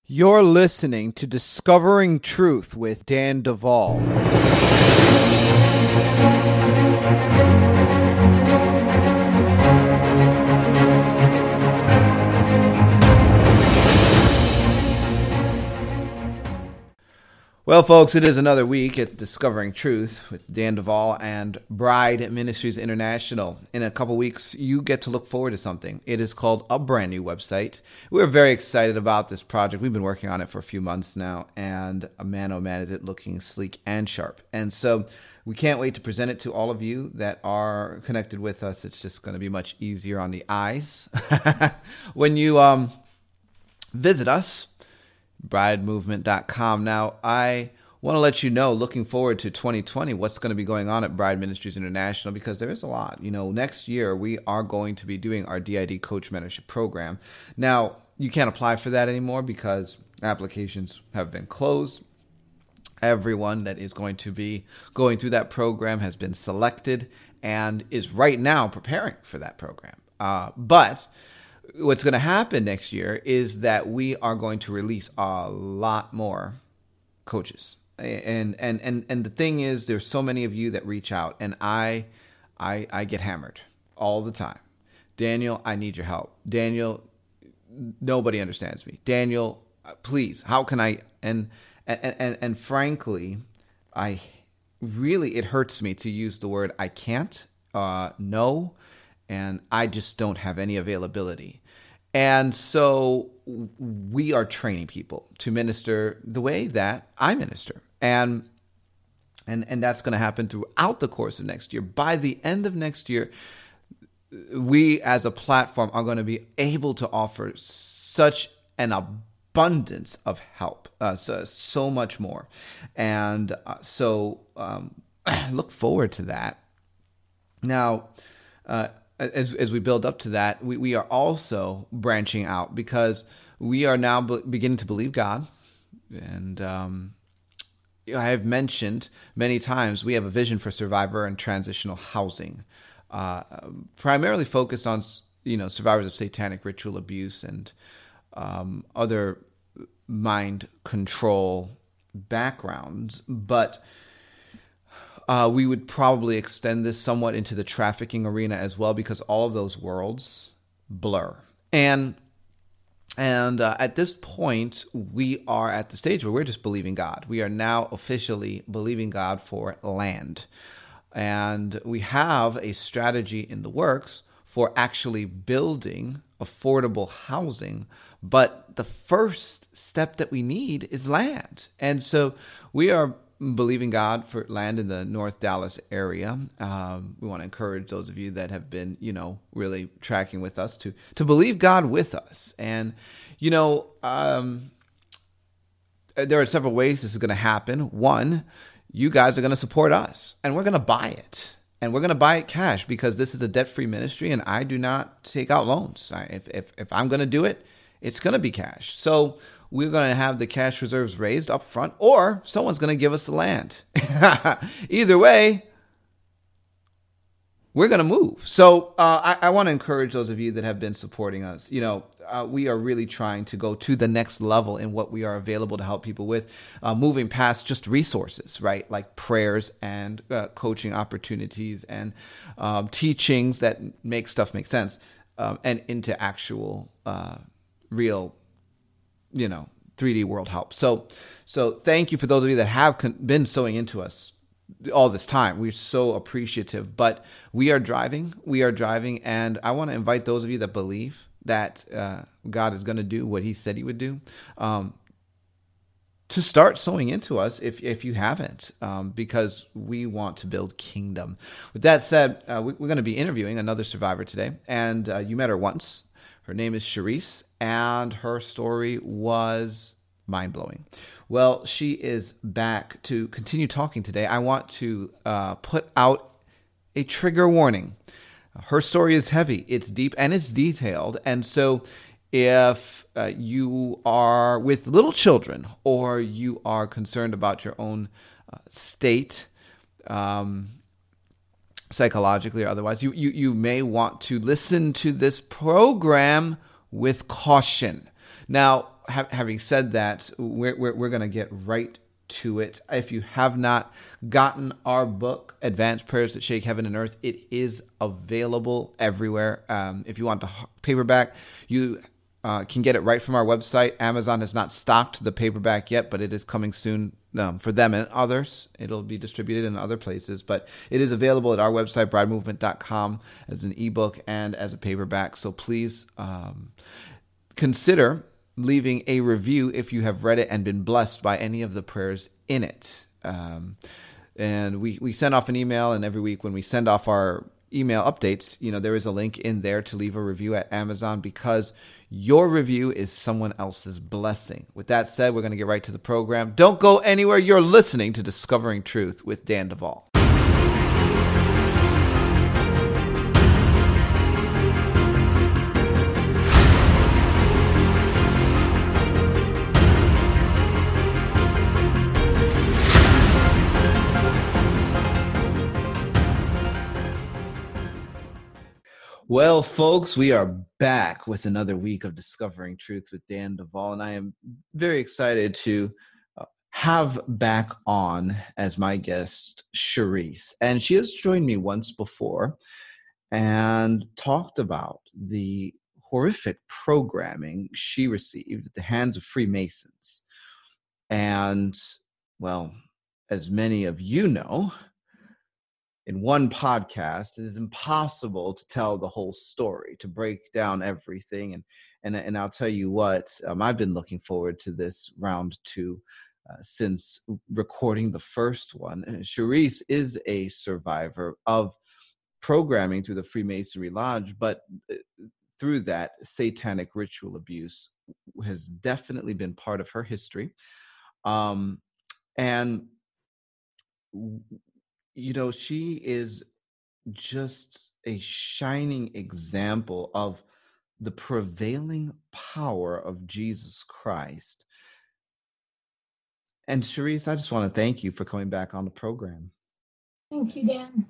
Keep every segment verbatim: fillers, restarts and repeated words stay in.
You're listening to Discovering Truth with Dan Duvall. Well, folks, it is another week at Discovering Truth with Dan Duvall and Bride Ministries International. In a couple weeks, you get to look forward to something. It is called a brand new website. We're very excited about this project. We've been working on it for a few months now, and man, oh man, is it looking sleek and sharp. And so we can't wait to present it to all of you that are connected with us. It's just going to be much easier on the eyes when you um, visit us. bride movement dot com. Now, I want to let you know, looking forward to twenty twenty, what's going to be going on at Bride Ministries International, because there is a lot. You know, next year we are going to be doing our D I D Coach Mentorship Program. Now, you can't apply for that anymore because applications have been closed. Everyone that is going to be going through that program has been selected and is right now preparing for that program. Uh, but what's going to happen next year is that we are going to release a lot more coaches. And and and and the thing is, there's so many of you that reach out, and I I I get hammered all the time. Daniel, I need your help. Daniel, nobody understands me. Daniel, please, how can I? And and and, and frankly, I really, it hurts me to use the word I can't, uh, no, and I just don't have any availability. And so we are training people to minister the way that I minister. And and and that's going to happen throughout the course of next year. By the end of next year, we as a platform are going to be able to offer such an abundance of help, uh, so, so much more. And uh, so um, look forward to that. Now, uh, As as we build up to that, we, we are also branching out because we are now be- beginning to believe God. And um, I have mentioned many times we have a vision for survivor and transitional housing, uh, primarily focused on you know survivors of satanic ritual abuse and um, other mind control backgrounds, but Uh, we would probably extend this somewhat into the trafficking arena as well, because all of those worlds blur. And and uh, at this point, we are at the stage where we're just believing God. We are now officially believing God for land. And we have a strategy in the works for actually building affordable housing. But the first step that we need is land. And so we are believing God for land in the North Dallas area. Um, we want to encourage those of you that have been, you know, really tracking with us to to believe God with us. And, you know, um, there are several ways this is going to happen. One, you guys are going to support us, and we're going to buy it. And we're going to buy it cash, because this is a debt-free ministry, and I do not take out loans. I, if, if, if I'm going to do it, it's going to be cash. So we're going to have the cash reserves raised up front, or someone's going to give us the land. Either way, we're going to move. So uh, I, I want to encourage those of you that have been supporting us. You know, uh, we are really trying to go to the next level in what we are available to help people with, uh, moving past just resources, right? Like prayers and uh, coaching opportunities and um, teachings that make stuff make sense, um, and into actual uh, real you know, three D world help. So, so thank you for those of you that have con- been sowing into us all this time. We're so appreciative, but we are driving, we are driving. And I want to invite those of you that believe that uh, God is going to do what he said he would do, um, to start sowing into us if, if you haven't, um, because we want to build kingdom. With that said, uh, we, we're going to be interviewing another survivor today, and uh, you met her once. Her name is Charisse, and her story was mind-blowing. Well, she is back to continue talking today. I want to uh, put out a trigger warning. Her story is heavy, it's deep, and it's detailed. And so if uh, you are with little children, or you are concerned about your own uh, state, um, psychologically or otherwise, you, you, you may want to listen to this program with caution. Now, ha- having said that, we're we're, we're going to get right to it. If you have not gotten our book, Advanced Prayers That Shake Heaven and Earth, it is available everywhere. Um, if you want the paperback, you uh, can get it right from our website. Amazon has not stocked the paperback yet, but it is coming soon um, for them and others. It'll be distributed in other places, but it is available at our website, bride movement dot com, as an ebook and as a paperback. So please um, consider leaving a review if you have read it and been blessed by any of the prayers in it. Um, and we, we send off an email, and every week when we send off our email updates, you know, there is a link in there to leave a review at Amazon, because your review is someone else's blessing. With that said, we're going to get right to the program. Don't go anywhere. You're listening to Discovering Truth with Dan Duvall. Well, folks, we are back with another week of Discovering Truth with Dan Duvall, and I am very excited to have back on as my guest Cherise. And she has joined me once before and talked about the horrific programming she received at the hands of Freemasons. And, well, as many of you know, in one podcast, it is impossible to tell the whole story, to break down everything. And and, and I'll tell you what, um, I've been looking forward to this round two uh, since recording the first one. And Cherise is a survivor of programming through the Freemasonry Lodge, but through that, satanic ritual abuse has definitely been part of her history. Um, and You know, she is just a shining example of the prevailing power of Jesus Christ. And Cherise, I just want to thank you for coming back on the program. Thank you, Dan.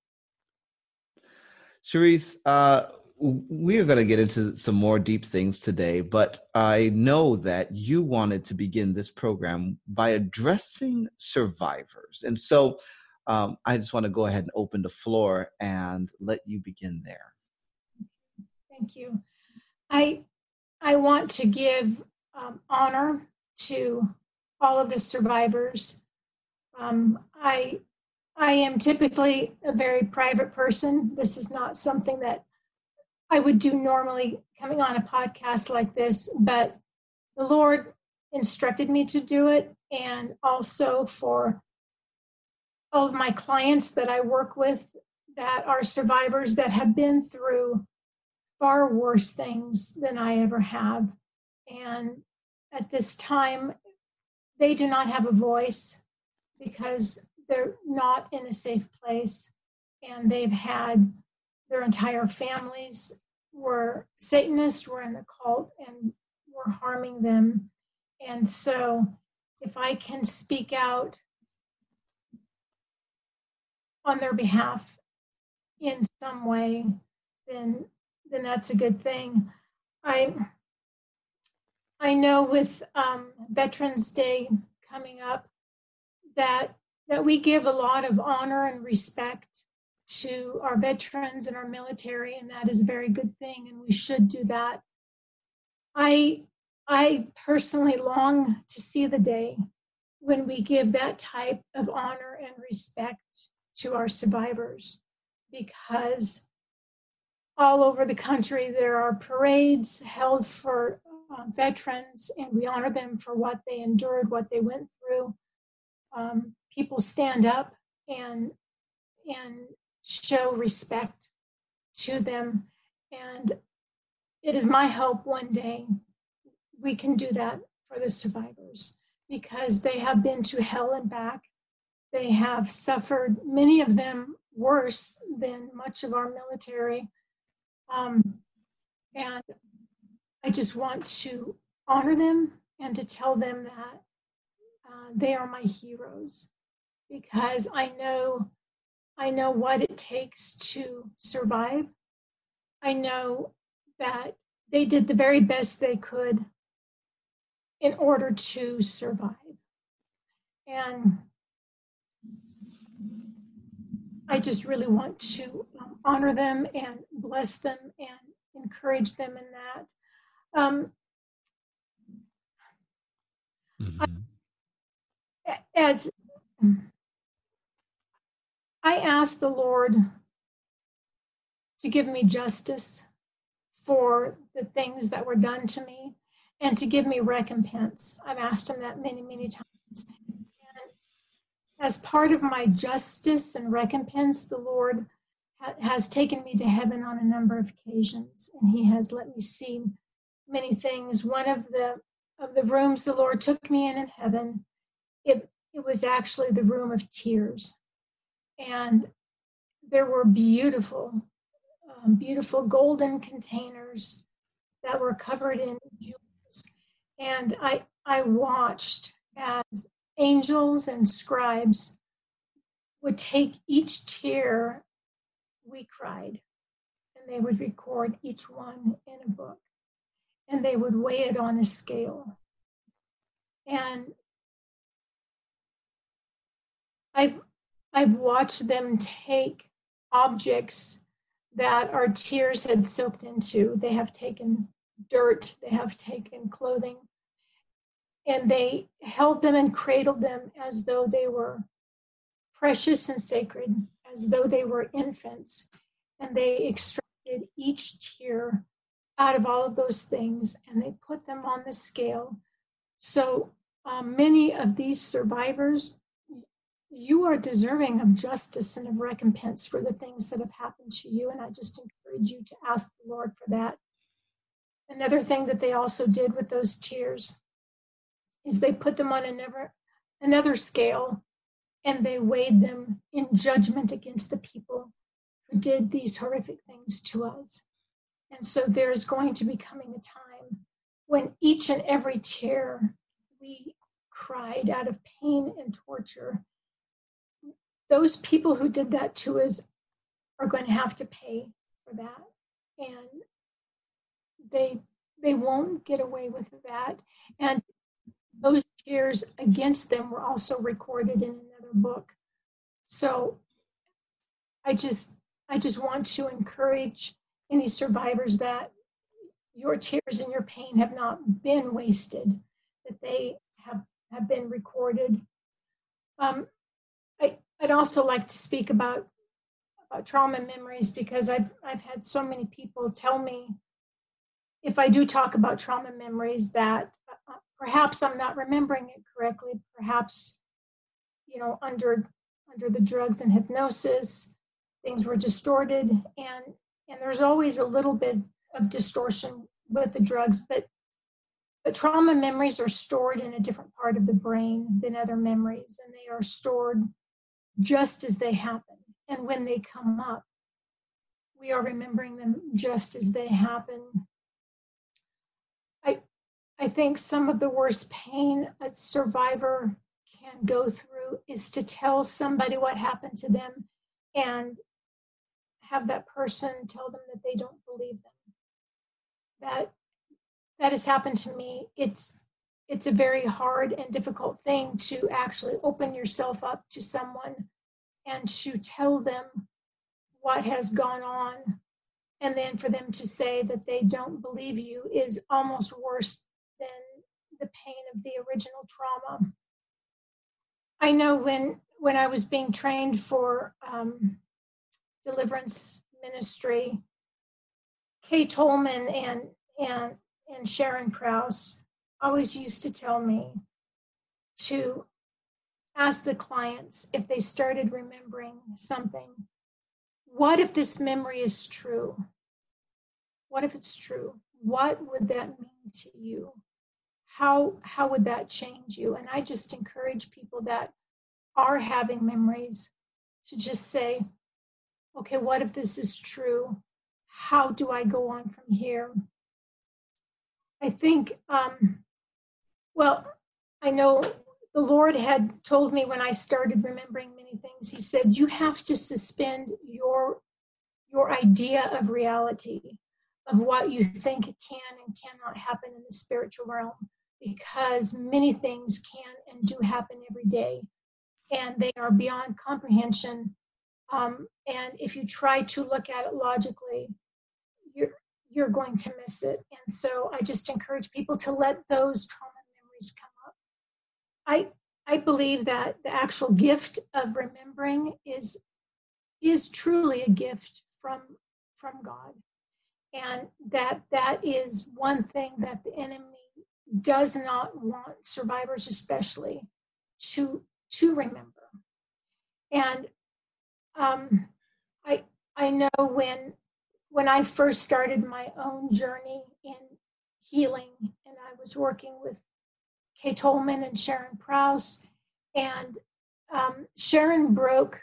Cherise, uh, we are going to get into some more deep things today, but I know that you wanted to begin this program by addressing survivors. And so Um, I just want to go ahead and open the floor and let you begin there. Thank you. I I want to give um, honor to all of the survivors. Um, I I am typically a very private person. This is not something that I would do normally coming on a podcast like this, but the Lord instructed me to do it, and also for all of my clients that I work with that are survivors that have been through far worse things than I ever have. And at this time, they do not have a voice because they're not in a safe place. And they've had their entire families were Satanists, were in the cult, and were harming them. And so if I can speak out on their behalf in some way, then then that's a good thing. I I know with um, Veterans Day coming up that that we give a lot of honor and respect to our veterans and our military, and that is a very good thing, and we should do that. I I personally long to see the day when we give that type of honor and respect to our survivors, because all over the country there are parades held for uh, veterans, and we honor them for what they endured, what they went through. Um, people stand up and and show respect to them, and it is my hope one day we can do that for the survivors, because they have been to hell and back. They have suffered, many of them worse than much of our military. Um, and I just want to honor them and to tell them that uh, they are my heroes, because I know, I know what it takes to survive. I know that they did the very best they could in order to survive. And I just really want to um, honor them and bless them and encourage them in that. Um, Mm-hmm. I, as I asked the Lord to give me justice for the things that were done to me and to give me recompense. I've asked him that many, many times. And as part of my justice and recompense, the Lord ha- has taken me to heaven on a number of occasions, and he has let me see many things. One of the of the rooms the Lord took me in in heaven, it, it was actually the room of tears. And there were beautiful, um, beautiful golden containers that were covered in jewels. And I, I watched as angels and scribes would take each tear we cried, and they would record each one in a book, and they would weigh it on a scale. And I've I've watched them take objects that our tears had soaked into. They have taken dirt, they have taken clothing, and they held them and cradled them as though they were precious and sacred, as though they were infants. And they extracted each tear out of all of those things and they put them on the scale. So um, many of these survivors, you are deserving of justice and of recompense for the things that have happened to you. And I just encourage you to ask the Lord for that. Another thing that they also did with those tears is they put them on another, another scale, and they weighed them in judgment against the people who did these horrific things to us. And so there's going to be coming a time when each and every tear we cried out of pain and torture, those people who did that to us are going to have to pay for that. And they they won't get away with that. And those tears against them were also recorded in another book. So I just I just want to encourage any survivors that your tears and your pain have not been wasted, that they have, have been recorded. Um, I, I'd also like to speak about, about trauma memories because I've, I've had so many people tell me if I do talk about trauma memories that uh, perhaps I'm not remembering it correctly, perhaps, you know, under, under the drugs and hypnosis, things were distorted, and, and there's always a little bit of distortion with the drugs, but but trauma memories are stored in a different part of the brain than other memories, and they are stored just as they happen. And when they come up, we are remembering them just as they happen. I I think some of the worst pain a survivor can go through is to tell somebody what happened to them and have that person tell them that they don't believe them. That that has happened to me. It's it's a very hard and difficult thing to actually open yourself up to someone and to tell them what has gone on, and then for them to say that they don't believe you is almost worse than the pain of the original trauma. I know when when I was being trained for um, deliverance ministry, Kay Tolman and and and Sharon Krause always used to tell me to ask the clients if they started remembering something. What if this memory is true? What if it's true? What would that mean to you? How, how would that change you? And I just encourage people that are having memories to just say, okay, what if this is true? How do I go on from here? I think, um, well, I know the Lord had told me when I started remembering many things, he said, you have to suspend your, your idea of reality, of what you think can and cannot happen in the spiritual realm. because many things can and do happen every day, and they are beyond comprehension. Um, and if you try to look at it logically, you're you're going to miss it. And so I just encourage people to let those trauma memories come up. I I believe that the actual gift of remembering is is truly a gift from from God, and that that is one thing that the enemy does not want survivors, especially, to to remember. And um, I I know when when I first started my own journey in healing, and I was working with Kay Tolman and Sharon Prowse, and um, Sharon broke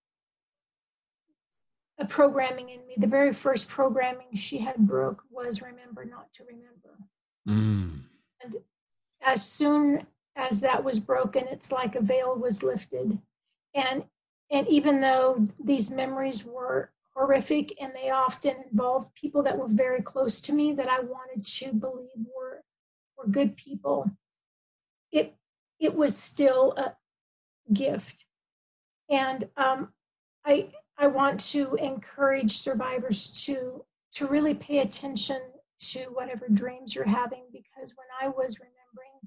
a programming in me. The very first programming she had broke was remember not to remember. Mm. And as soon as that was broken, it's like a veil was lifted. And and even though these memories were horrific and they often involved people that were very close to me that I wanted to believe were were good people, it it was still a gift. And um, I I want to encourage survivors to to really pay attention to whatever dreams you're having, because when I was remembering,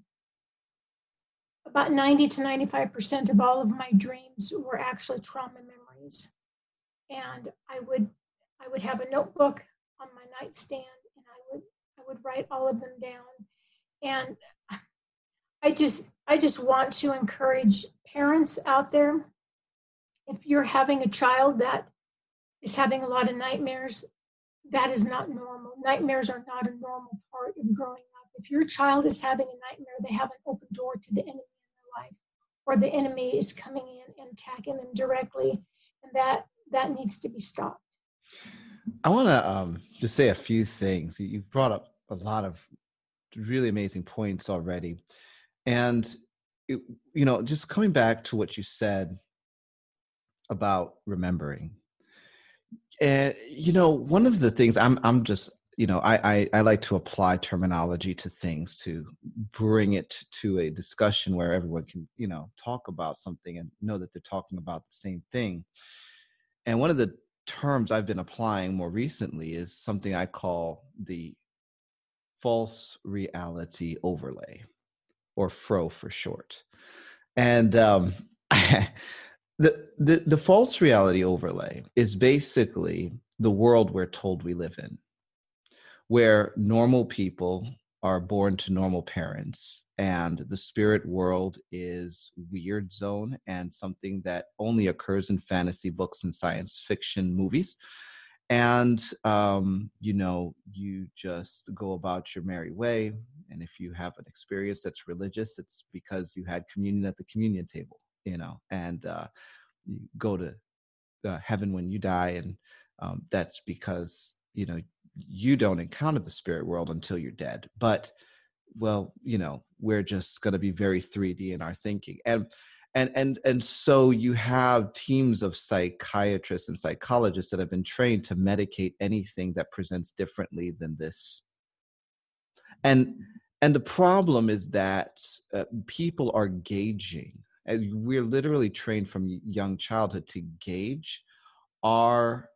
about ninety to ninety-five percent of all of my dreams were actually trauma memories. And I would I would have a notebook on my nightstand, and I would I would write all of them down. And I just I just want to encourage parents out there, if you're having a child that is having a lot of nightmares, that is not normal. Nightmares are not a normal part of growing up. If your child is having a nightmare, they have an open door to the enemy in their life, or the enemy is coming in and attacking them directly, and that that needs to be stopped. I want to um, just say a few things. You've brought up a lot of really amazing points already. And, it, you know, just coming back to what you said about remembering. And, you know, one of the things I'm, I'm just, you know, I, I, I like to apply terminology to things to bring it to a discussion where everyone can, you know, talk about something and know that they're talking about the same thing. And one of the terms I've been applying more recently is something I call the false reality overlay, or F R O for short. And um, the, the the false reality overlay is basically the world we're told we live in, where normal people are born to normal parents, and the spirit world is weird zone and something that only occurs in fantasy books and science fiction movies. And, um, you know, you just go about your merry way. And if you have an experience that's religious, it's because you had communion at the communion table, you know, and uh, you go to uh, heaven when you die. And um, that's because, you know, you don't encounter the spirit world until you're dead. But, well, you know, we're just going to be very three D in our thinking. And And and and so you have teams of psychiatrists and psychologists that have been trained to medicate anything that presents differently than this. And and the problem is that uh, people are gauging. And we're literally trained from young childhood to gauge our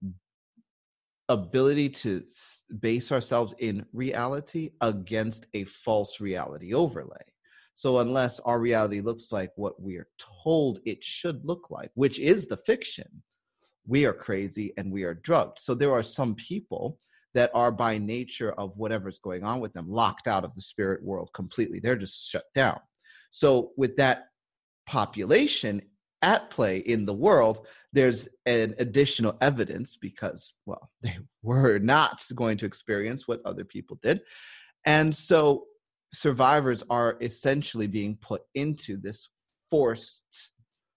ability to base ourselves in reality against a false reality overlay. So unless our reality looks like what we are told it should look like, which is the fiction, we are crazy and we are drugged. So there are some people that are, by nature of whatever's going on with them, locked out of the spirit world completely. They're just shut down. So with that population at play in the world, there's an additional evidence because, well, they were not going to experience what other people did. And so survivors are essentially being put into this forced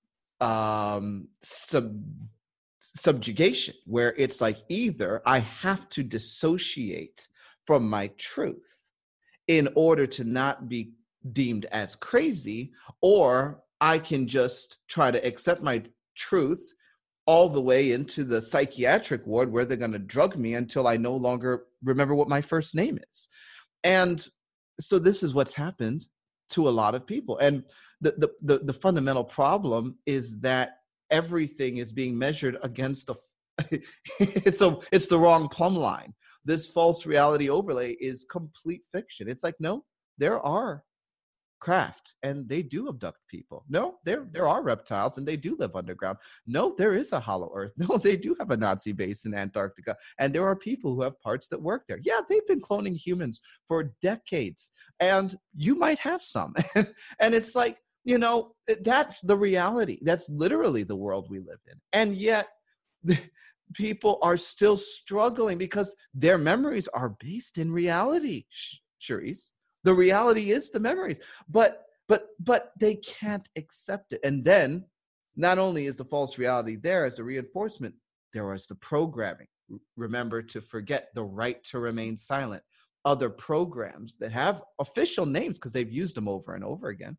um, sub, subjugation, where it's like, either I have to dissociate from my truth in order to not be deemed as crazy, or I can just try to accept my truth all the way into the psychiatric ward where they're going to drug me until I no longer remember what my first name is. And so this is what's happened to a lot of people. And the, the, the, the fundamental problem is that everything is being measured against a, it's a, it's the wrong plumb line. This false reality overlay is complete fiction. It's like, no, there are craft and they do abduct people. No, there there are reptiles and they do live underground. No, there is a hollow earth. No, they do have a Nazi base in Antarctica, and there are people who have parts that work there. Yeah, they've been cloning humans for decades, and you might have some. And it's like, you know, that's the reality. That's literally the world we live in. And yet the, people are still struggling because their memories are based in reality, Charisse. The reality is the memories, but but but they can't accept it. And then not only is the false reality there as a reinforcement, there was the programming. Remember to forget the right to remain silent. Other programs that have official names because they've used them over and over again.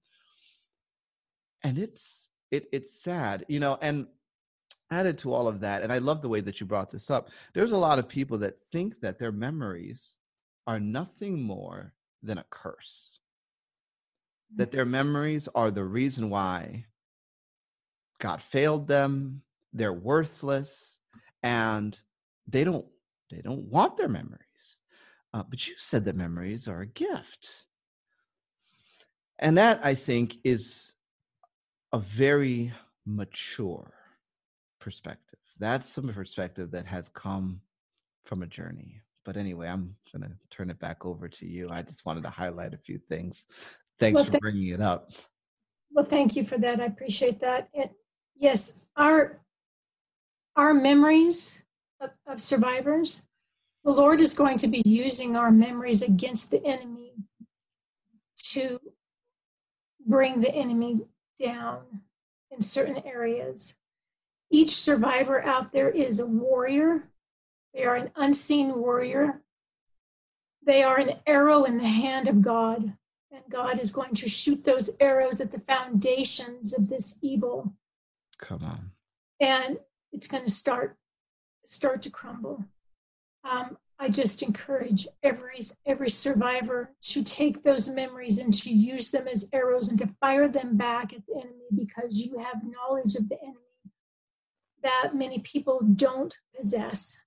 And it's it it's sad, you know, and added to all of that, and I love the way that you brought this up, there's a lot of people that think that their memories are nothing more than a curse, that their memories are the reason why God failed them, they're worthless, and they don't they don't want their memories. Uh, but you said that memories are a gift. And that, I think, is a very mature perspective. That's some perspective that has come from a journey. But anyway, I'm going to turn it back over to you. I just wanted to highlight a few things. Thanks well, for th- bringing it up. Well, thank you for that. I appreciate that. It, yes, our our memories of, of survivors, the Lord is going to be using our memories against the enemy to bring the enemy down in certain areas. Each survivor out there is a warrior. They are an unseen warrior. They are an arrow in the hand of God. And God is going to shoot those arrows at the foundations of this evil. Come on. And it's going to start, start to crumble. Um, I just encourage every, every survivor to take those memories and to use them as arrows and to fire them back at the enemy, because you have knowledge of the enemy that many people don't possess.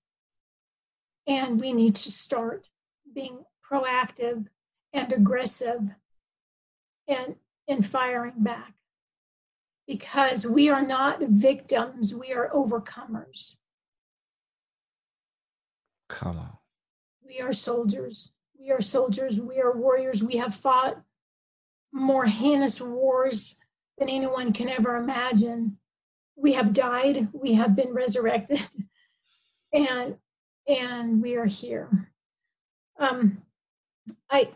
And we need to start being proactive and aggressive and in firing back, because we are not victims, we are overcomers. Come on. We are soldiers. We are soldiers. We are warriors. We have fought more heinous wars than anyone can ever imagine. We have died. We have been resurrected. And and we are here. Um, I,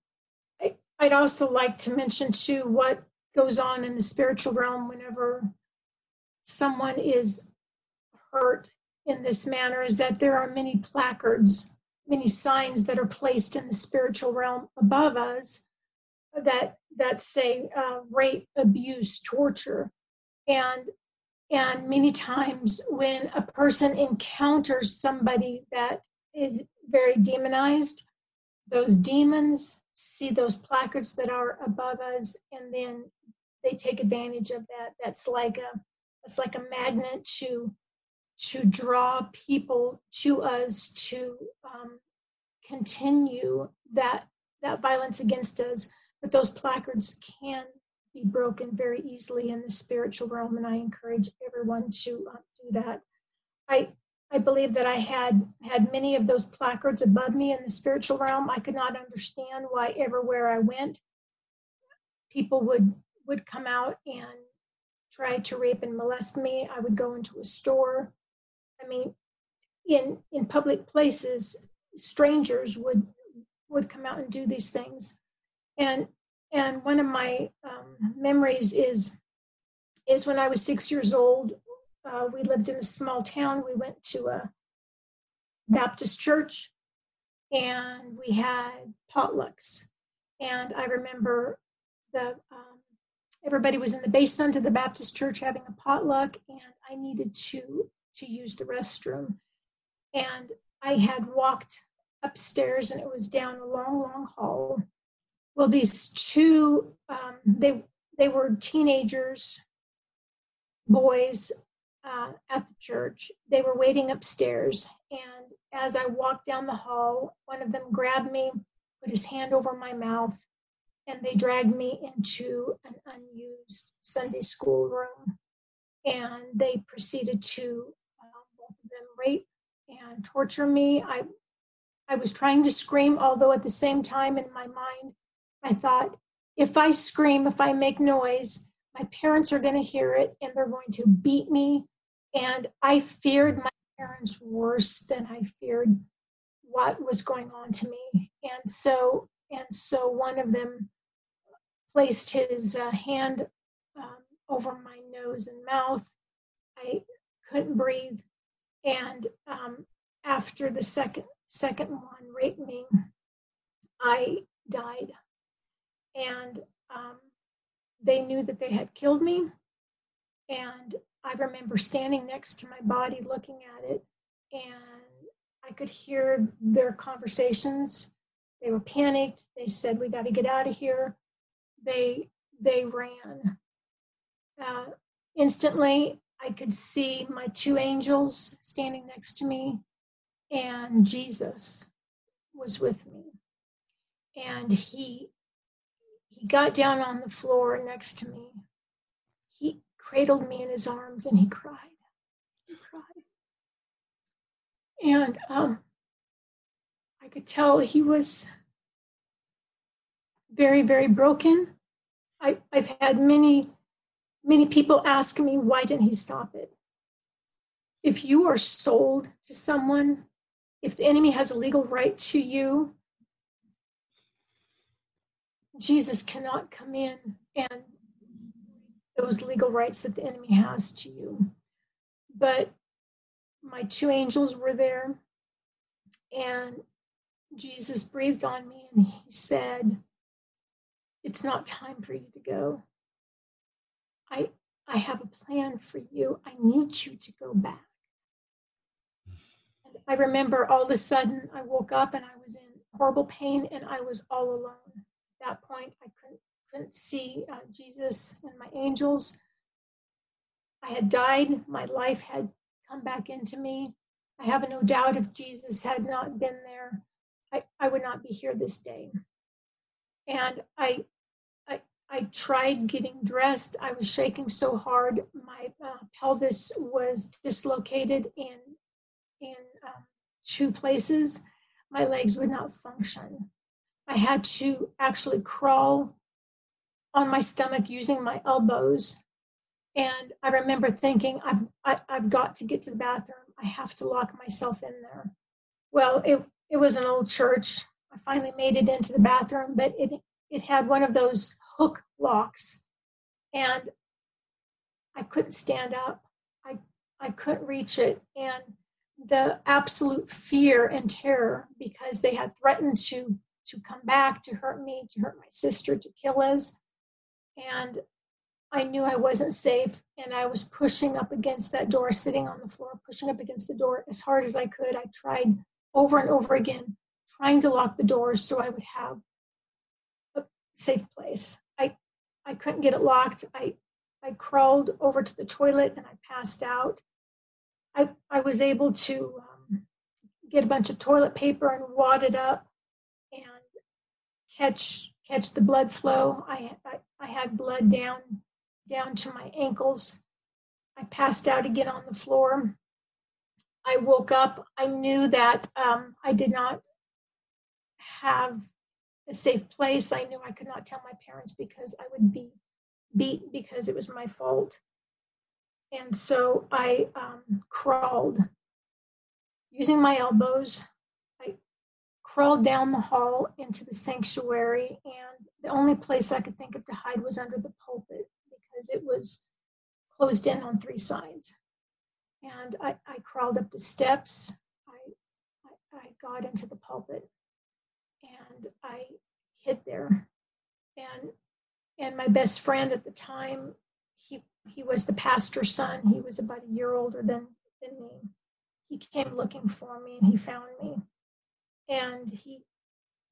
I, I'd also like to mention too what goes on in the spiritual realm whenever someone is hurt in this manner is that there are many placards, many signs that are placed in the spiritual realm above us that that say uh, rape, abuse, torture, and And many times when a person encounters somebody that is very demonized, those demons see those placards that are above us, and then they take advantage of that. That's like a, it's like a magnet to, to draw people to us to um, continue that, that violence against us. But those placards can be broken very easily in the spiritual realm, and I encourage everyone to uh, do that. I I believe that I had had many of those placards above me in the spiritual realm. I could not understand why everywhere I went, people would would come out and try to rape and molest me. I would go into a store. I mean, in in public places, strangers would would come out and do these things, and. And one of my um, memories is, is when I was six years old, uh, we lived in a small town. We went to a Baptist church and we had potlucks. And I remember the um, everybody was in the basement of the Baptist church having a potluck, and I needed to, to use the restroom. And I had walked upstairs, and it was down a long, long hall. Well, these two, um, they they were teenagers, boys uh, at the church. They were waiting upstairs, and as I walked down the hall, one of them grabbed me, put his hand over my mouth, and they dragged me into an unused Sunday school room. And they proceeded to, uh, both of them, rape and torture me. I, I was trying to scream, although at the same time in my mind, I thought, if I scream, if I make noise, my parents are going to hear it and they're going to beat me. And I feared my parents worse than I feared what was going on to me. And so, and so one of them placed his uh, hand um, over my nose and mouth. I couldn't breathe. And um, after the second second one raped me, I died. And um, they knew that they had killed me. And I remember standing next to my body looking at it, and I could hear their conversations. They were panicked. They said, "We got to get out of here." They they ran. Uh, instantly, I could see my two angels standing next to me, and Jesus was with me. And he he got down on the floor next to me. He cradled me in his arms and he cried. He cried. And um, I could tell he was very, very broken. I, I've had many, many people ask me, why didn't he stop it? If you are sold to someone, if the enemy has a legal right to you, Jesus cannot come in and those legal rights that the enemy has to you. But my two angels were there, and Jesus breathed on me and he said, "It's not time for you to go. I, I have a plan for you. I need you to go back." And I remember all of a sudden I woke up and I was in horrible pain and I was all alone. At that point, I couldn't, couldn't see uh, Jesus and my angels. I had died. My life had come back into me. I have no doubt if Jesus had not been there, I, I would not be here this day. And I, I, I tried getting dressed. I was shaking so hard. My uh, pelvis was dislocated in, in um, two places. My legs would not function. I had to actually crawl on my stomach using my elbows. And I remember thinking, I've, I, I've got to get to the bathroom. I have to lock myself in there. Well, it, it was an old church. I finally made it into the bathroom, but it, it had one of those hook locks. And I couldn't stand up. I, I couldn't reach it. And the absolute fear and terror, because they had threatened to, to come back, to hurt me, to hurt my sister, to kill us. And I knew I wasn't safe, and I was pushing up against that door, sitting on the floor, pushing up against the door as hard as I could. I tried over and over again, trying to lock the door so I would have a safe place. I, I couldn't get it locked. I, I crawled over to the toilet and I passed out. I, I was able to um, get a bunch of toilet paper and wad it up and catch catch the blood flow. I, I, I had blood down down to my ankles. I passed out again on the floor. I woke up. I knew that um, I did not have a safe place. I knew I could not tell my parents because I would be beat because it was my fault. And so I um, crawled using my elbows. I crawled down the hall into the sanctuary, and the only place I could think of to hide was under the pulpit, because it was closed in on three sides. And I, I crawled up the steps. I, I, I got into the pulpit and I hid there. And and my best friend at the time, he he was the pastor's son. He was about a year older than, than me. He came looking for me and he found me. And he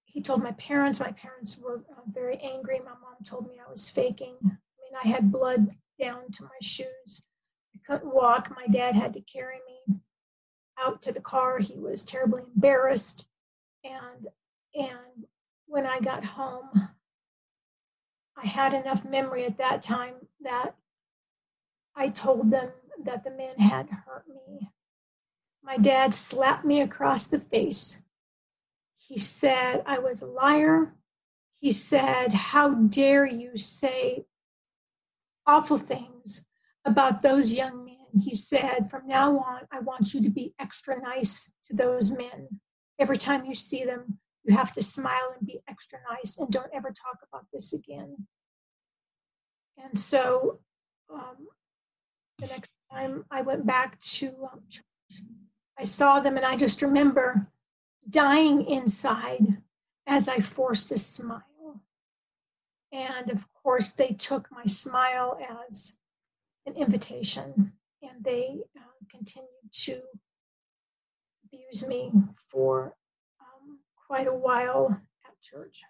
he told my parents. My parents were uh, very angry. My mom told me I was faking. I mean, I had blood down to my shoes. I couldn't walk. My dad had to carry me out to the car. He was terribly embarrassed. And and when I got home, I had enough memory at that time that I told them that the men had hurt me. My dad slapped me across the face. He said I was a liar. He said, "How dare you say awful things about those young men?" He said, "From now on, I want you to be extra nice to those men. Every time you see them, you have to smile and be extra nice, and don't ever talk about this again." And so um, the next time I went back to um, church, I saw them, and I just remember dying inside as I forced a smile. And of course, they took my smile as an invitation, and they uh, continued to abuse me for um, quite a while at church.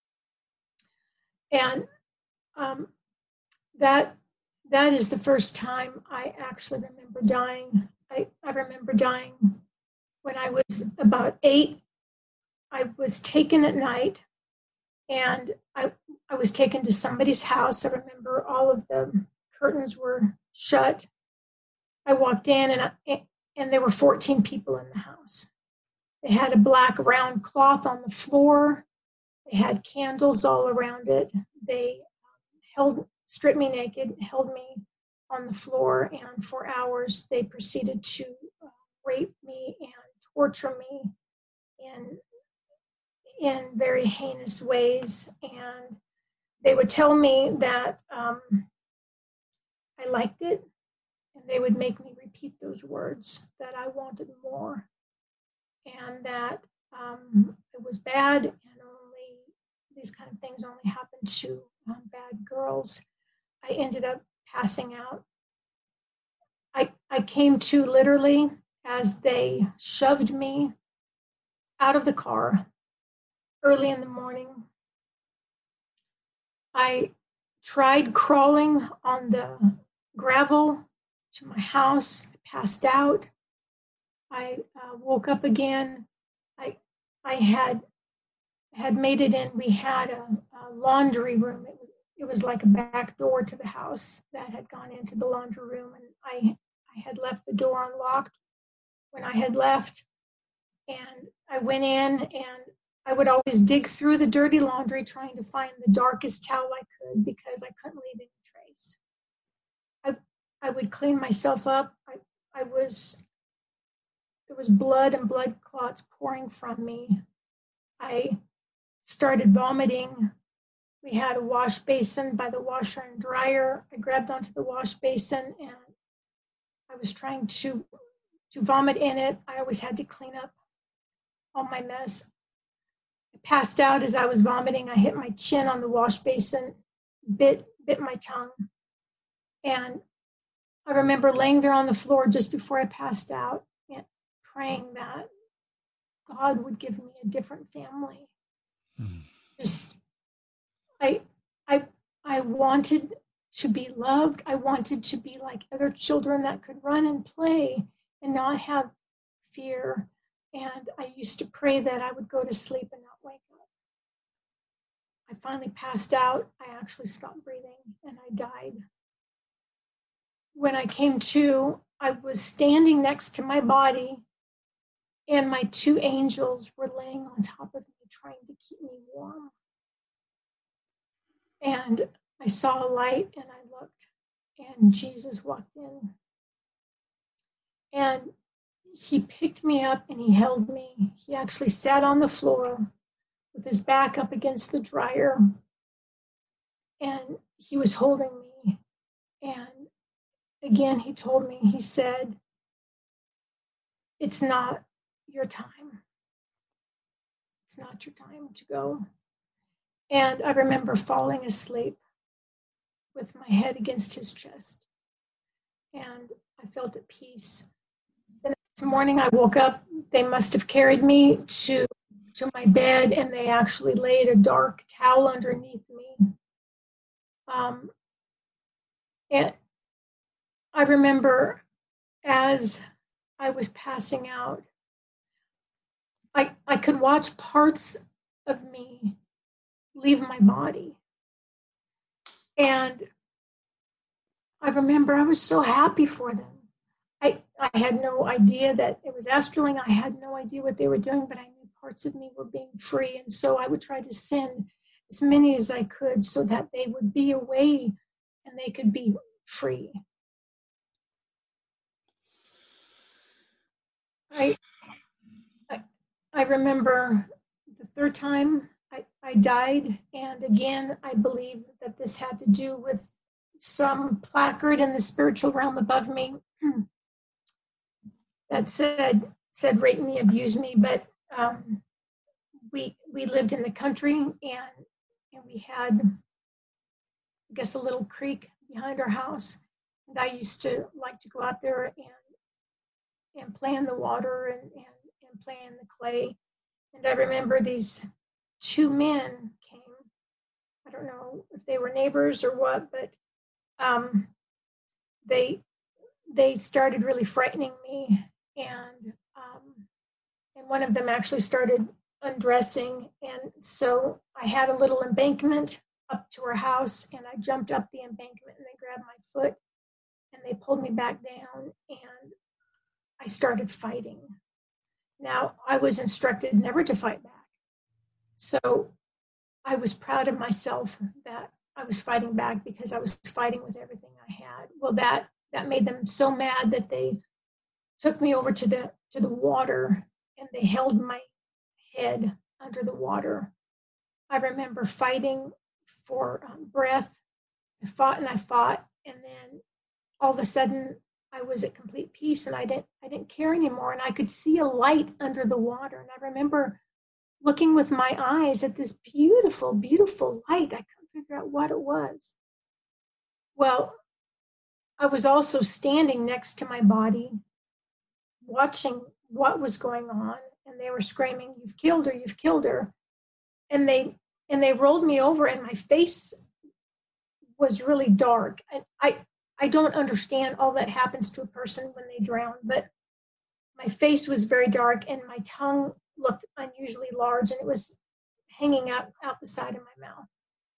And um, that that is the first time I actually remember dying. I, I remember dying when I was about eight. I was taken at night, and I, I was taken to somebody's house. I remember all of the curtains were shut. I walked in, and, I, and there were fourteen people in the house. They had a black round cloth on the floor. They had candles all around it. They held, stripped me naked, held me on the floor, and for hours they proceeded to uh, rape me and torture me in, in very heinous ways. And they would tell me that um, I liked it, and they would make me repeat those words, that I wanted more, and that um, it was bad, and only these kind of things only happen to um, bad girls. I ended up passing out. I, I came to literally as they shoved me out of the car early in the morning. I tried crawling on the gravel to my house. I passed out. I uh, woke up again. I I had had made it in. We had a, a laundry room. It was, it was like a back door to the house that had gone into the laundry room, and I I had left the door unlocked when I had left, and I went in, and I would always dig through the dirty laundry trying to find the darkest towel I could because I couldn't leave any trace. I I would clean myself up. I I was there was blood and blood clots pouring from me. I started vomiting. We had a wash basin by the washer and dryer. I grabbed onto the wash basin, and I was trying to, to vomit in it. I always had to clean up all my mess. I passed out as I was vomiting. I hit my chin on the wash basin, bit, bit my tongue. And I remember laying there on the floor just before I passed out and praying that God would give me a different family. Mm. Just, I, I, I wanted to be loved. I wanted to be like other children that could run and play and not have fear. And I used to pray that I would go to sleep and not wake up. I finally passed out. I actually stopped breathing and I died. When I came to, I was standing next to my body, and my two angels were laying on top of me, trying to keep me warm. And I saw a light, and I looked, and Jesus walked in. And he picked me up, and he held me. He actually sat on the floor with his back up against the dryer, and he was holding me. And again, he told me, he said, "It's not your time. It's not your time to go." And I remember falling asleep with my head against his chest. And I felt at peace. The next morning I woke up. They must have carried me to to my bed, and they actually laid a dark towel underneath me. Um, and I remember as I was passing out, I, I could watch parts of me leave my body. And I remember I was so happy for them. I, I had no idea that it was astraling. I had no idea what they were doing, but I knew parts of me were being free. And so I would try to send as many as I could so that they would be away and they could be free. I, I, I remember the third time I, I died, and again, I believe that this had to do with some placard in the spiritual realm above me that said, said rape me, abuse me, but um, we we lived in the country, and and we had, I guess, a little creek behind our house, and I used to like to go out there and and play in the water and, and, and play in the clay. And I remember these two men came. I don't know if they were neighbors or what, but um, they they started really frightening me, and um, and one of them actually started undressing, and so I had a little embankment up to our house, and I jumped up the embankment, and they grabbed my foot, and they pulled me back down, and I started fighting. Now, I was instructed never to fight back. So I was proud of myself that I was fighting back because I was fighting with everything I had. Well, that that made them so mad that they took me over to the to the water, and they held my head under the water. I remember fighting for um, breath. I fought and I fought, and then all of a sudden I was at complete peace, and I didn't I didn't care anymore, and I could see a light under the water. And I remember looking with my eyes at this beautiful, beautiful light. I couldn't figure out what it was. Well, I was also standing next to my body, watching what was going on, and they were screaming, "You've killed her, you've killed her." And they and they rolled me over, and my face was really dark. And I I don't understand all that happens to a person when they drown, but my face was very dark, and my tongue looked unusually large, and it was hanging out, out the side of my mouth.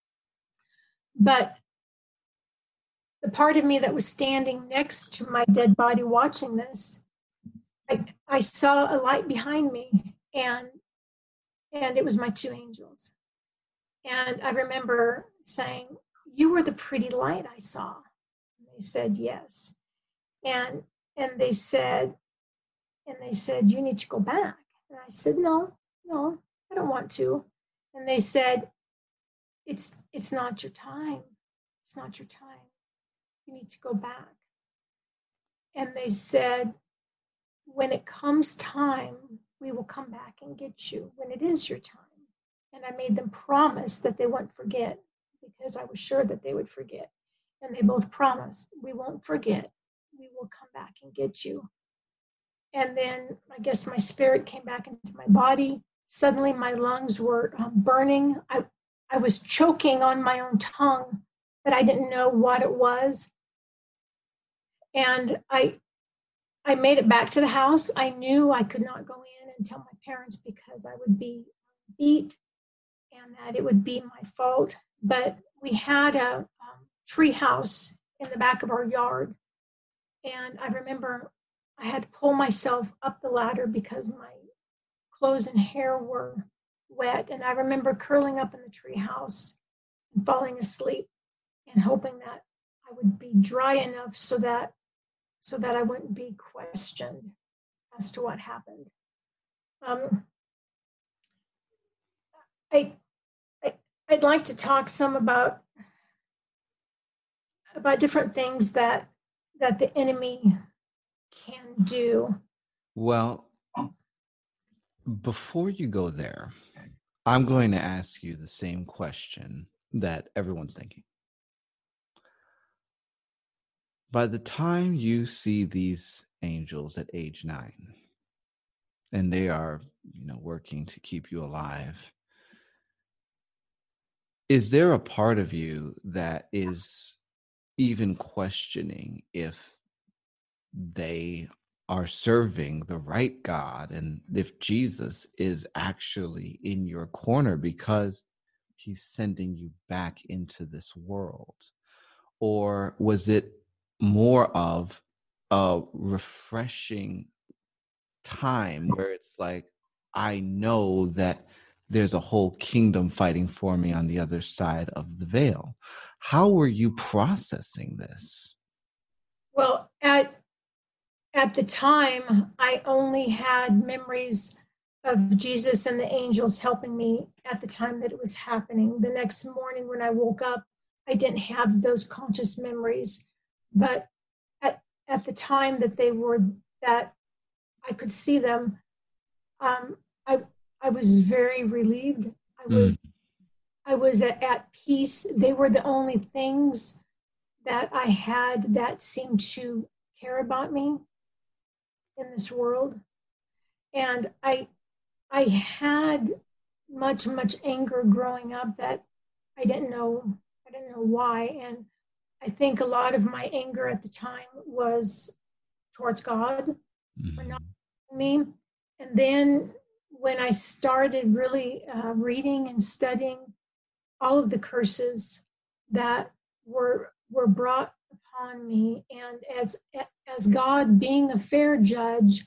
But the part of me that was standing next to my dead body watching this, I, I saw a light behind me, and and it was my two angels. And I remember saying, "You were the pretty light I saw." They said yes, and and they said, and they said, "You need to go back." And I said, "No, no, I don't want to." And they said, "It's it's not your time. It's not your time. You need to go back." And they said, "When it comes time, we will come back and get you when it is your time." And I made them promise that they wouldn't forget, because I was sure that they would forget. And they both promised, "We won't forget. We will come back and get you." And then I guess my spirit came back into my body. Suddenly my lungs were um, burning. I, I was choking on my own tongue, but I didn't know what it was. And I, I made it back to the house. I knew I could not go in and tell my parents because I would be beat and that it would be my fault. But we had a um, tree house in the back of our yard. And I remember I had to pull myself up the ladder because my clothes and hair were wet. And I remember curling up in the tree house and falling asleep and hoping that I would be dry enough so that so that I wouldn't be questioned as to what happened. Um, I, I I'd like to talk some about about different things that that the enemy can do. Well, before you go there, I'm going to ask you the same question that everyone's thinking. By the time you see these angels at age nine, and they are, you know, working to keep you alive. Is there a part of you that is even questioning if they are serving the right God and if Jesus is actually in your corner because he's sending you back into this world? Or was it more of a refreshing time where it's like, I know that there's a whole kingdom fighting for me on the other side of the veil? How were you processing this? Well, at at the time, I only had memories of Jesus and the angels helping me at the time that it was happening. The next morning when I woke up, I didn't have those conscious memories. But at, at the time that they were, that I could see them, um, I, I was very relieved. I was, Mm. I was at, at peace. They were the only things that I had that seemed to care about me in this world. And I I had much, much anger growing up that I didn't know I didn't know why. And I think a lot of my anger at the time was towards God for not Mm. me. And then when I started really uh, reading and studying all of the curses that were were brought upon me, and as as God being a fair judge,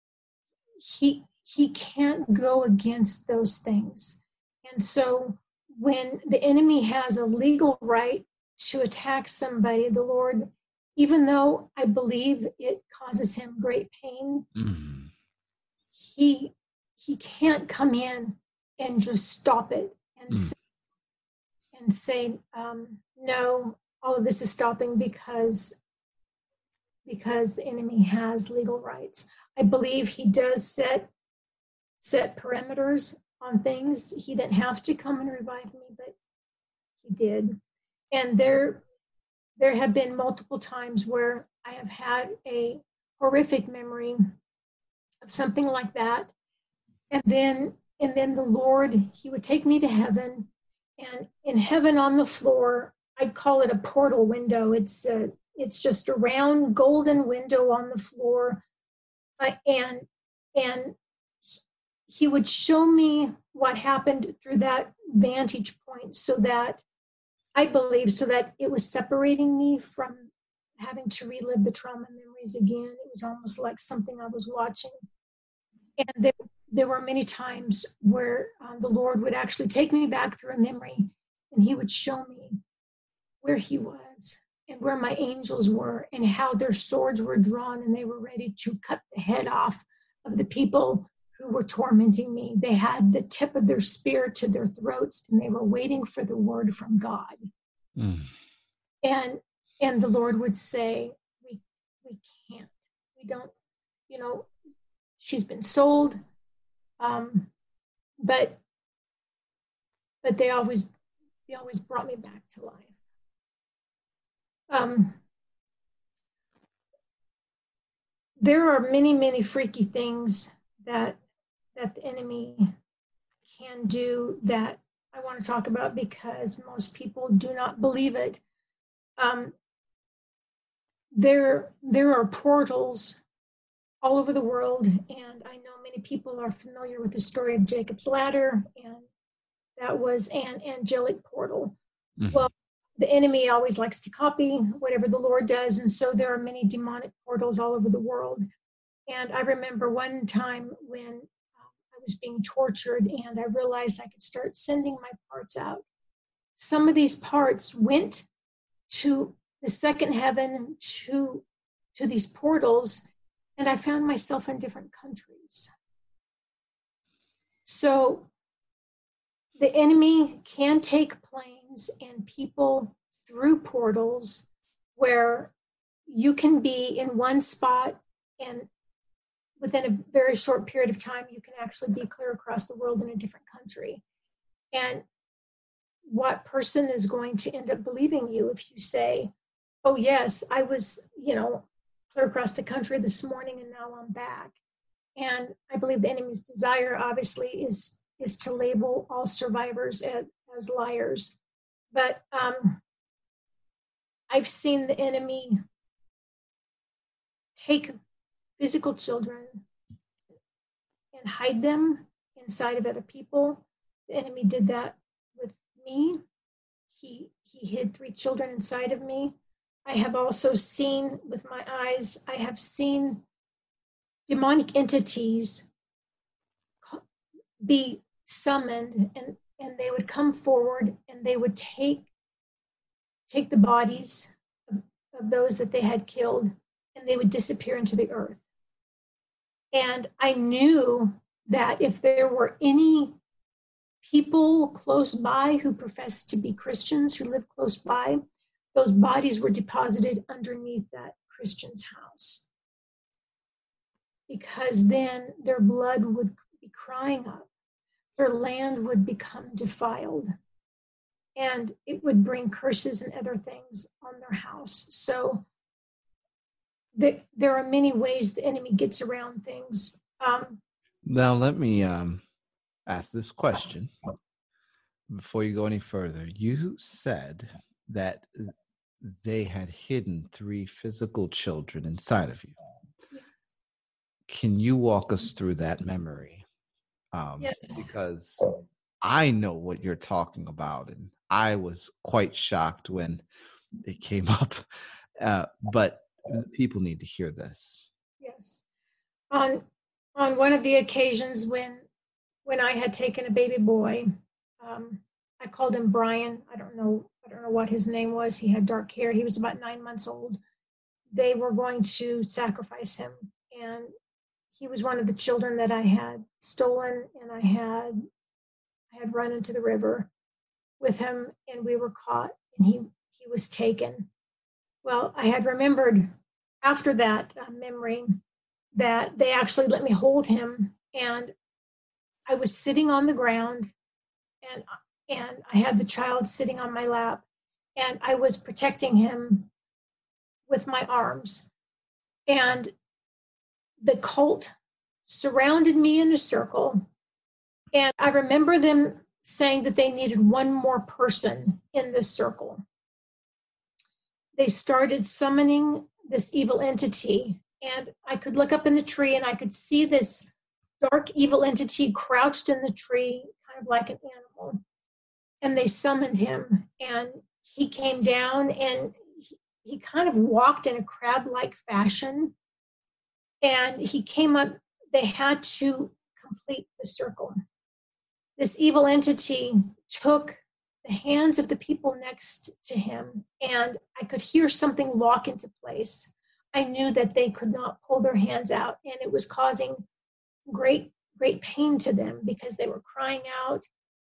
he he can't go against those things. And so when the enemy has a legal right to attack somebody, the Lord, even though I believe it causes him great pain, Mm. he he can't come in and just stop it and Mm. say, and say um, no, all of this is stopping because because the enemy has legal rights. I believe he does set set parameters on things. He didn't have to come and revive me, but he did. And there there have been multiple times where I have had a horrific memory of something like that. And then and then the Lord, he would take me to heaven, and in heaven on the floor, I'd call it a portal window. It's a, it's just a round golden window on the floor. Uh, and and he would show me what happened through that vantage point, so that I believe so that it was separating me from having to relive the trauma memories again. It was almost like something I was watching. And there, there were many times where um, the Lord would actually take me back through a memory, and he would show me where he was and where my angels were and how their swords were drawn and they were ready to cut the head off of the people who were tormenting me. They had the tip of their spear to their throats, and they were waiting for the word from God. Mm. And and the Lord would say, we we can't. We don't, you know, she's been sold. Um, but but they always they always brought me back to life. Um, there are many, many freaky things that that the enemy can do that I want to talk about because most people do not believe it. Um, there, there are portals all over the world, and I know many people are familiar with the story of Jacob's Ladder, and that was an angelic portal. Mm. Well, the enemy always likes to copy whatever the Lord does, and so there are many demonic portals all over the world. And I remember one time when um, I was being tortured and I realized I could start sending my parts out. Some of these parts went to the second heaven, to, to these portals, and I found myself in different countries. So the enemy can take planes and people through portals where you can be in one spot, and within a very short period of time, you can actually be clear across the world in a different country. And what person is going to end up believing you if you say, oh, yes, I was, you know, clear across the country this morning and now I'm back. And I believe the enemy's desire, obviously, is is to label all survivors as, as liars. But um, I've seen the enemy take physical children and hide them inside of other people. The enemy did that with me. He he hid three children inside of me. I have also seen with my eyes, I have seen demonic entities be summoned, and, and they would come forward and they would take take the bodies of, of those that they had killed, and they would disappear into the earth. And I knew that if there were any people close by who professed to be Christians, who lived close by, those bodies were deposited underneath that Christian's house. Because then their blood would be crying up, their land would become defiled, and it would bring curses and other things on their house. So the, there are many ways the enemy gets around things. Um, now, let me um, ask this question before you go any further. You said that they had hidden three physical children inside of you. yes. Can you walk us through that memory? Um, Yes. Because I know what you're talking about, and I was quite shocked when it came up. Uh, but people need to hear this. Yes. On on one of the occasions when when I had taken a baby boy, um, I called him Brian. I don't know. I don't know what his name was. He had dark hair. He was about nine months old. They were going to sacrifice him, and he was one of the children that I had stolen, and I had I had run into the river with him, and we were caught, and he he was taken. Well, I had remembered after that uh, memory that they actually let me hold him, and I was sitting on the ground, and and I had the child sitting on my lap, and I was protecting him with my arms, and the cult surrounded me in a circle, and I remember them saying that they needed one more person in this circle. They started summoning this evil entity, and I could look up in the tree and I could see this dark evil entity crouched in the tree, kind of like an animal. And they summoned him, and he came down, and he, he kind of walked in a crab-like fashion. And he came up, they had to complete the circle. This evil entity took the hands of the people next to him, and I could hear something lock into place. I knew that they could not pull their hands out, and it was causing great, great pain to them because they were crying out.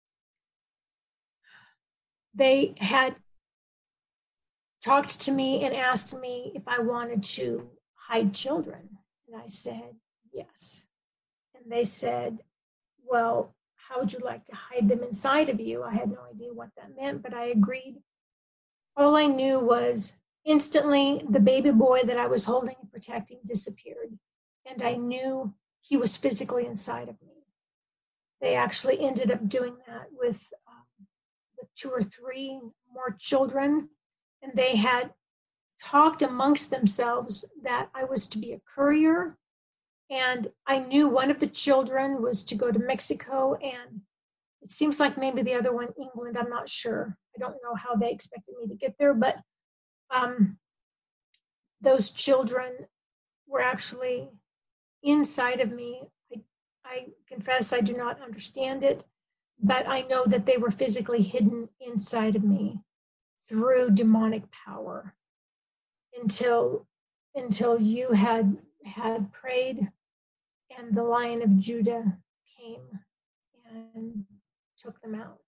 They had talked to me and asked me if I wanted to hide children, and I said yes. And they said, well, how would you like to hide them inside of you? I had no idea what that meant, but I agreed. All I knew was instantly the baby boy that I was holding and protecting disappeared, and I knew he was physically inside of me. They actually ended up doing that with, um, with two or three more children, and they had talked amongst themselves that I was to be a courier. And I knew one of the children was to go to Mexico, and it seems like maybe the other one, England. I'm not sure. I don't know how they expected me to get there, but um, those children were actually inside of me. I, I confess I do not understand it, but I know that they were physically hidden inside of me through demonic power until until you had had prayed, and the Lion of Judah came and took them out.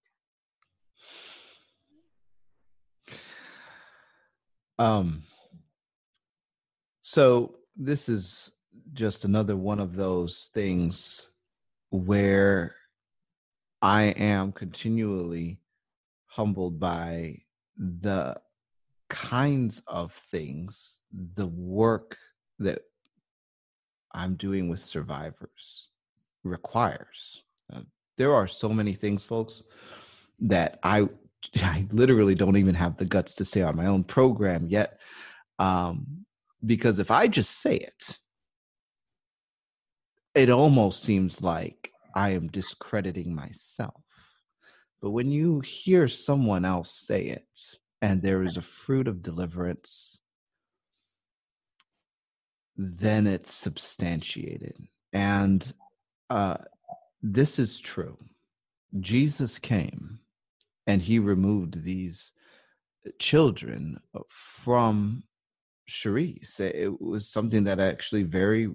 Um, so this is just another one of those things where I am continually humbled by the kinds of things, the work that I'm doing with survivors requires. Uh, there are so many things, folks, that I I literally don't even have the guts to say on my own program yet. Um, because if I just say it, it almost seems like I am discrediting myself. But when you hear someone else say it, and there is a fruit of deliverance, then it's substantiated. And uh, this is true. Jesus came and he removed these children from Charisse. It was something that actually very,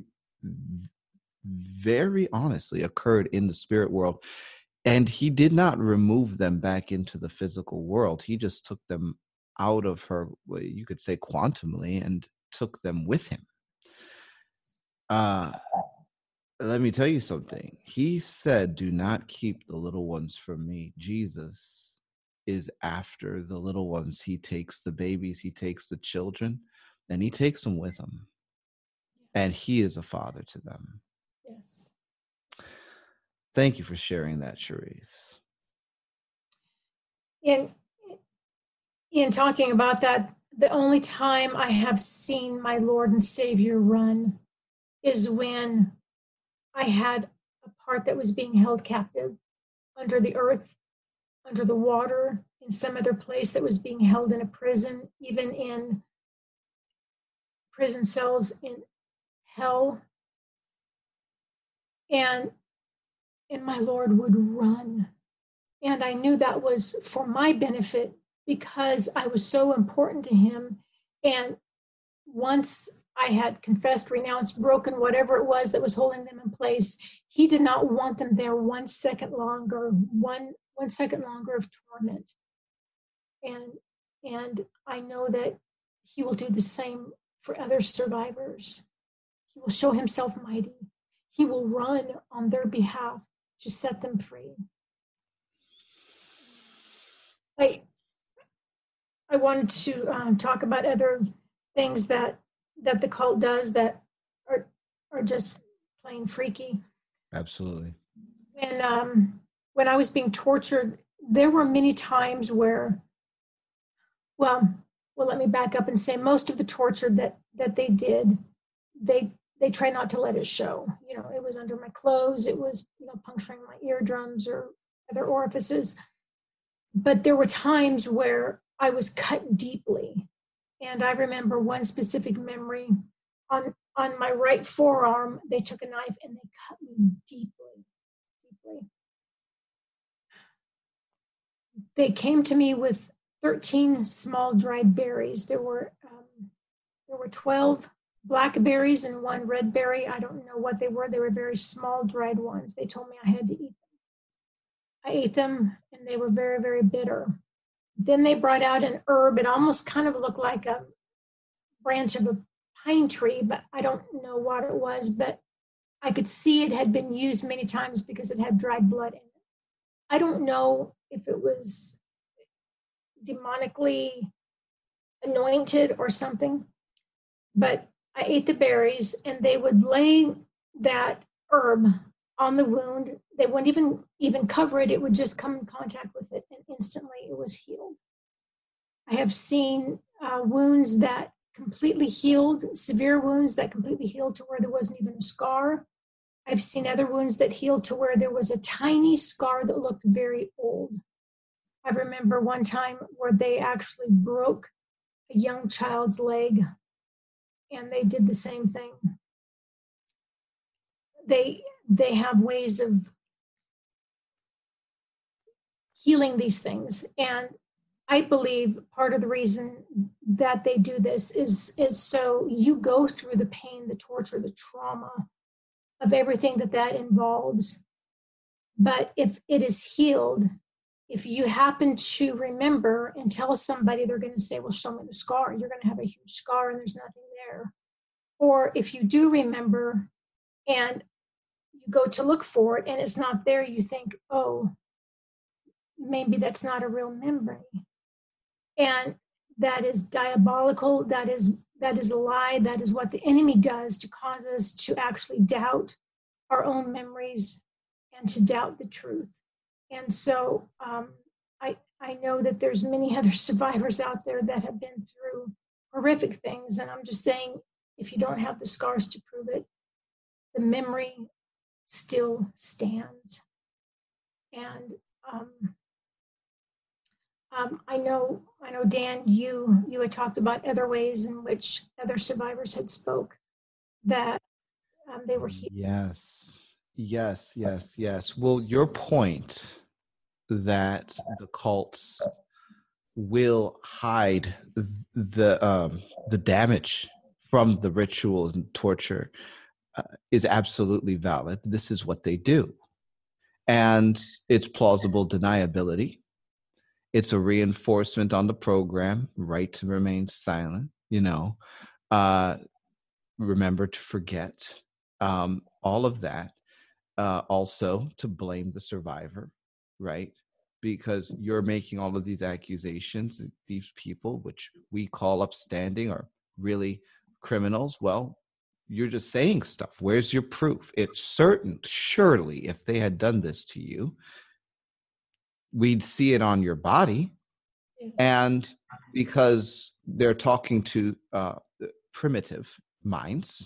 very honestly occurred in the spirit world. And he did not remove them back into the physical world. He just took them out of her, you could say, quantumly, and took them with him. Uh, let me tell you something. He said, do not keep the little ones from me. Jesus is after the little ones. He takes the babies, he takes the children, and he takes them with him. And he is a father to them. Yes. Thank you for sharing that, Charisse. In, in talking about that, the only time I have seen my Lord and Savior run is when I had a part that was being held captive under the earth, under the water, in some other place that was being held in a prison, even in prison cells in hell. And, and my Lord would run. And I knew that was for my benefit because I was so important to him. And once I had confessed, renounced, broken, whatever it was that was holding them in place, he did not want them there one second longer, one, one second longer of torment. And, and I know that he will do the same for other survivors. He will show himself mighty. He will run on their behalf to set them free. I, I wanted to um, talk about other things that that the cult does that are are just plain freaky. Absolutely. And um, when I was being tortured, there were many times where, well, well, let me back up and say most of the torture that that they did, they they try not to let it show. You know, it was under my clothes, it was, you know, puncturing my eardrums or other orifices. But there were times where I was cut deeply. And I remember one specific memory on, on my right forearm, they took a knife and they cut me deeply, deeply. They came to me with thirteen small dried berries. There were, um, there were twelve blackberries and one red berry. I don't know what they were. They were very small dried ones. They told me I had to eat them. I ate them and they were very, very bitter. Then they brought out an herb. It almost kind of looked like a branch of a pine tree, but I don't know what it was, but I could see it had been used many times because it had dried blood in it. I don't know if it was demonically anointed or something, but I ate the berries and they would lay that herb on the wound. They wouldn't even even cover it. It would just come in contact with it and instantly it was healed. I have seen uh, wounds that completely healed, severe wounds that completely healed to where there wasn't even a scar. I've seen other wounds that healed to where there was a tiny scar that looked very old. I remember one time where they actually broke a young child's leg and they did the same thing. They, they have ways of healing these things. And I believe part of the reason that they do this is, is so you go through the pain, the torture, the trauma of everything that that involves. But if it is healed, if you happen to remember and tell somebody, they're going to say, well, show me the scar. You're going to have a huge scar and there's nothing there. Or if you do remember and you go to look for it and it's not there, you think, oh, maybe that's not a real memory. And that is diabolical. That is that is a lie. That is what the enemy does to cause us to actually doubt our own memories and to doubt the truth. And so um, I, I know that there's many other survivors out there that have been through horrific things. And I'm just saying, if you don't have the scars to prove it, the memory still stands. And um, um, I know, I know, Dan, you you had talked about other ways in which other survivors had spoke that um, they were healed. Yes, yes, yes, yes. Well, your point that the cults will hide the um, the damage from the ritual and torture uh, is absolutely valid. This is what they do, and it's plausible deniability. It's a reinforcement on the program, right to remain silent. You know, uh, remember to forget. Um, all of that. Uh, also, to blame the survivor, right? Because you're making all of these accusations, these people, which we call upstanding, are really criminals. Well, you're just saying stuff. Where's your proof? It's certain, surely, if they had done this to you, we'd see it on your body. And because they're talking to uh, primitive minds,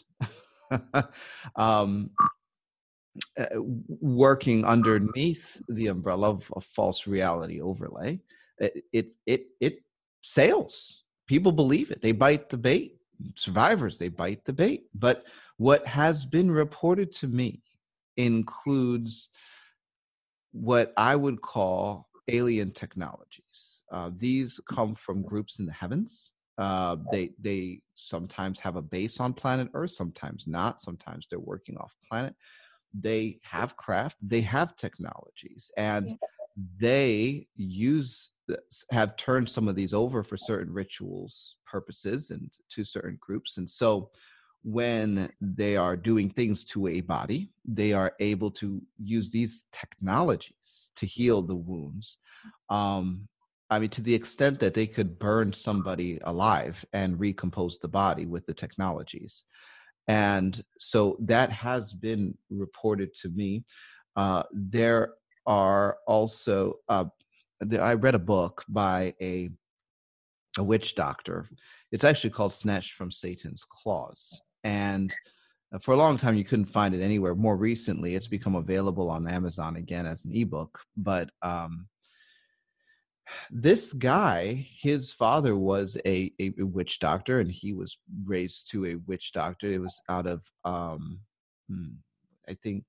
um, uh, working underneath the umbrella of a false reality overlay, it, it it it sails. People believe it. They bite the bait. Survivors, they bite the bait. But what has been reported to me includes what I would call alien technologies. Uh, these come from groups in the heavens. Uh, they they sometimes have a base on planet Earth, sometimes not. Sometimes they're working off planet. They have craft, they have technologies, and they use have turned some of these over for certain rituals purposes and to certain groups. And so when they are doing things to a body, they are able to use these technologies to heal the wounds. Um, I mean, to the extent that they could burn somebody alive and recompose the body with the technologies. And so that has been reported to me. Uh, there are also, uh, I read a book by a, a witch doctor. It's actually called Snatched from Satan's Claws. And for a long time, you couldn't find it anywhere. More recently, it's become available on Amazon again as an ebook. But um, this guy, his father was a, a witch doctor, and he was raised to a witch doctor. It was out of, um, I think,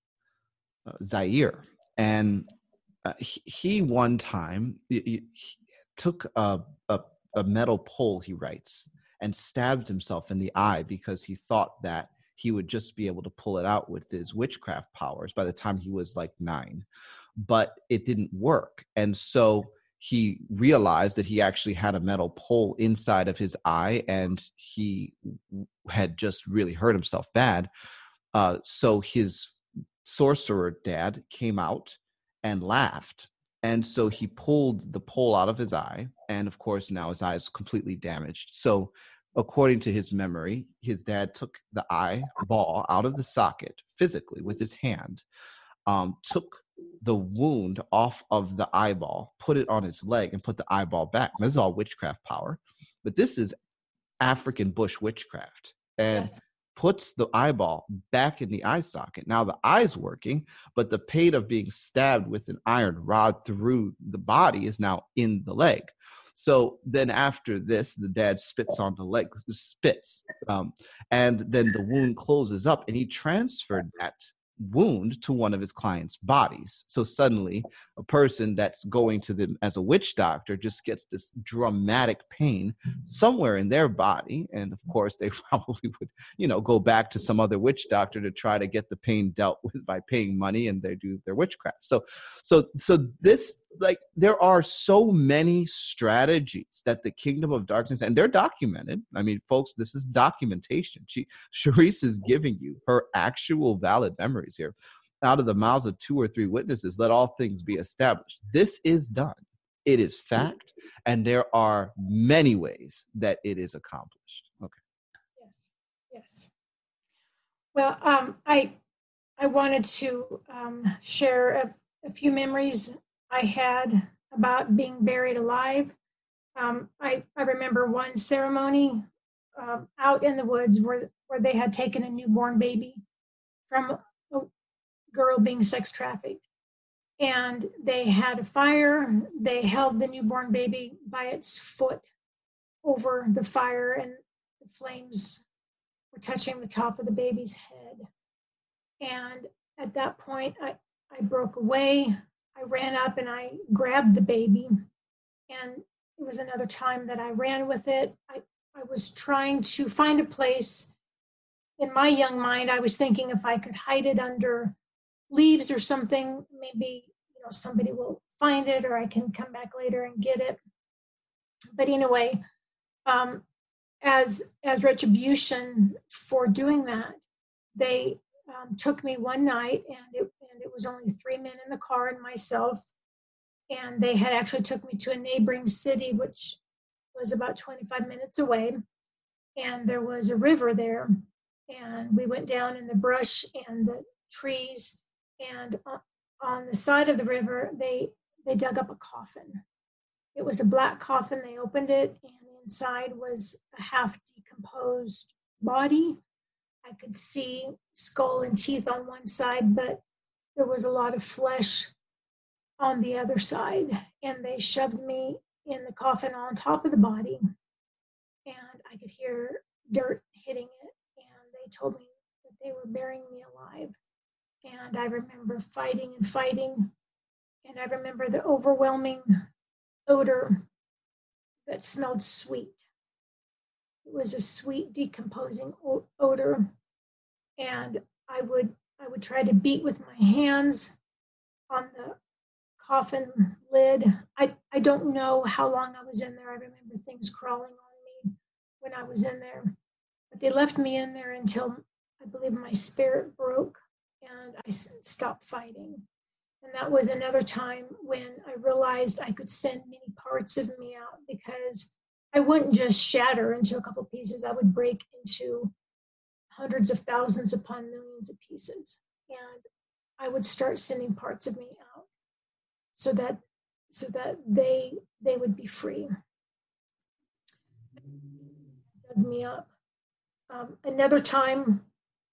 uh, Zaire. And uh, he, he one time he, he took a, a, a metal pole, he writes, and stabbed himself in the eye because he thought that he would just be able to pull it out with his witchcraft powers by the time he was like nine. But it didn't work. And so he realized that he actually had a metal pole inside of his eye, and he had just really hurt himself bad. Uh, so his sorcerer dad came out and laughed. And so he pulled the pole out of his eye. And of course, now his eye is completely damaged. So according to his memory, his dad took the eyeball out of the socket physically with his hand, um, took the wound off of the eyeball, put it on his leg, and put the eyeball back. This is all witchcraft power, but this is African bush witchcraft, and yes. puts the eyeball back in the eye socket. Now the eye's working, but the pain of being stabbed with an iron rod through the body is now in the leg. So then after this, the dad spits on the leg, spits, um, and then the wound closes up, and he transferred that wound to one of his clients' bodies. So suddenly a person that's going to them as a witch doctor just gets this dramatic pain somewhere in their body. And of course they probably would, you know, go back to some other witch doctor to try to get the pain dealt with by paying money, and they do their witchcraft. So, so, so this, like, there are so many strategies that the kingdom of darkness, and they're documented. I mean, folks, this is documentation. She, Charisse is giving you her actual valid memories here. Out of the mouths of two or three witnesses, let all things be established. This is done. It is fact. And there are many ways that it is accomplished. Okay. Yes. Well, um, I I wanted to um, share a, a few memories I had about being buried alive. Um, I I remember one ceremony um, out in the woods where where they had taken a newborn baby from a girl being sex trafficked, and they had a fire. They held the newborn baby by its foot over the fire, and the flames were touching the top of the baby's head. And at that point, I, I broke away. I ran up and I grabbed the baby. And it was another time that I ran with it. I, I was trying to find a place. In my young mind, I was thinking if I could hide it under leaves or something, maybe you know somebody will find it or I can come back later and get it. But anyway, um, as as retribution for doing that, they um, took me one night, and it and it was only three men in the car and myself, and they had actually took me to a neighboring city, which was about twenty-five minutes away, and there was a river there, and we went down in the brush and the trees, and on the side of the river they they dug up a coffin. It was a black coffin. They opened it, and inside was a half decomposed body. I could see skull and teeth on one side, but there was a lot of flesh on the other side. And they shoved me in the coffin on top of the body, and I could hear dirt hitting it. And they told me that they were burying me alive. And I remember fighting and fighting. And I remember the overwhelming odor that smelled sweet. It was a sweet decomposing odor, and I would I would try to beat with my hands on the coffin lid. I, I don't know how long I was in there. I remember things crawling on me when I was in there, but they left me in there until I believe my spirit broke and I stopped fighting. And that was another time when I realized I could send many parts of me out, because I wouldn't just shatter into a couple pieces. I would break into hundreds of thousands upon millions of pieces. And I would start sending parts of me out so that so that they they would be free. Dug me up. Um, another time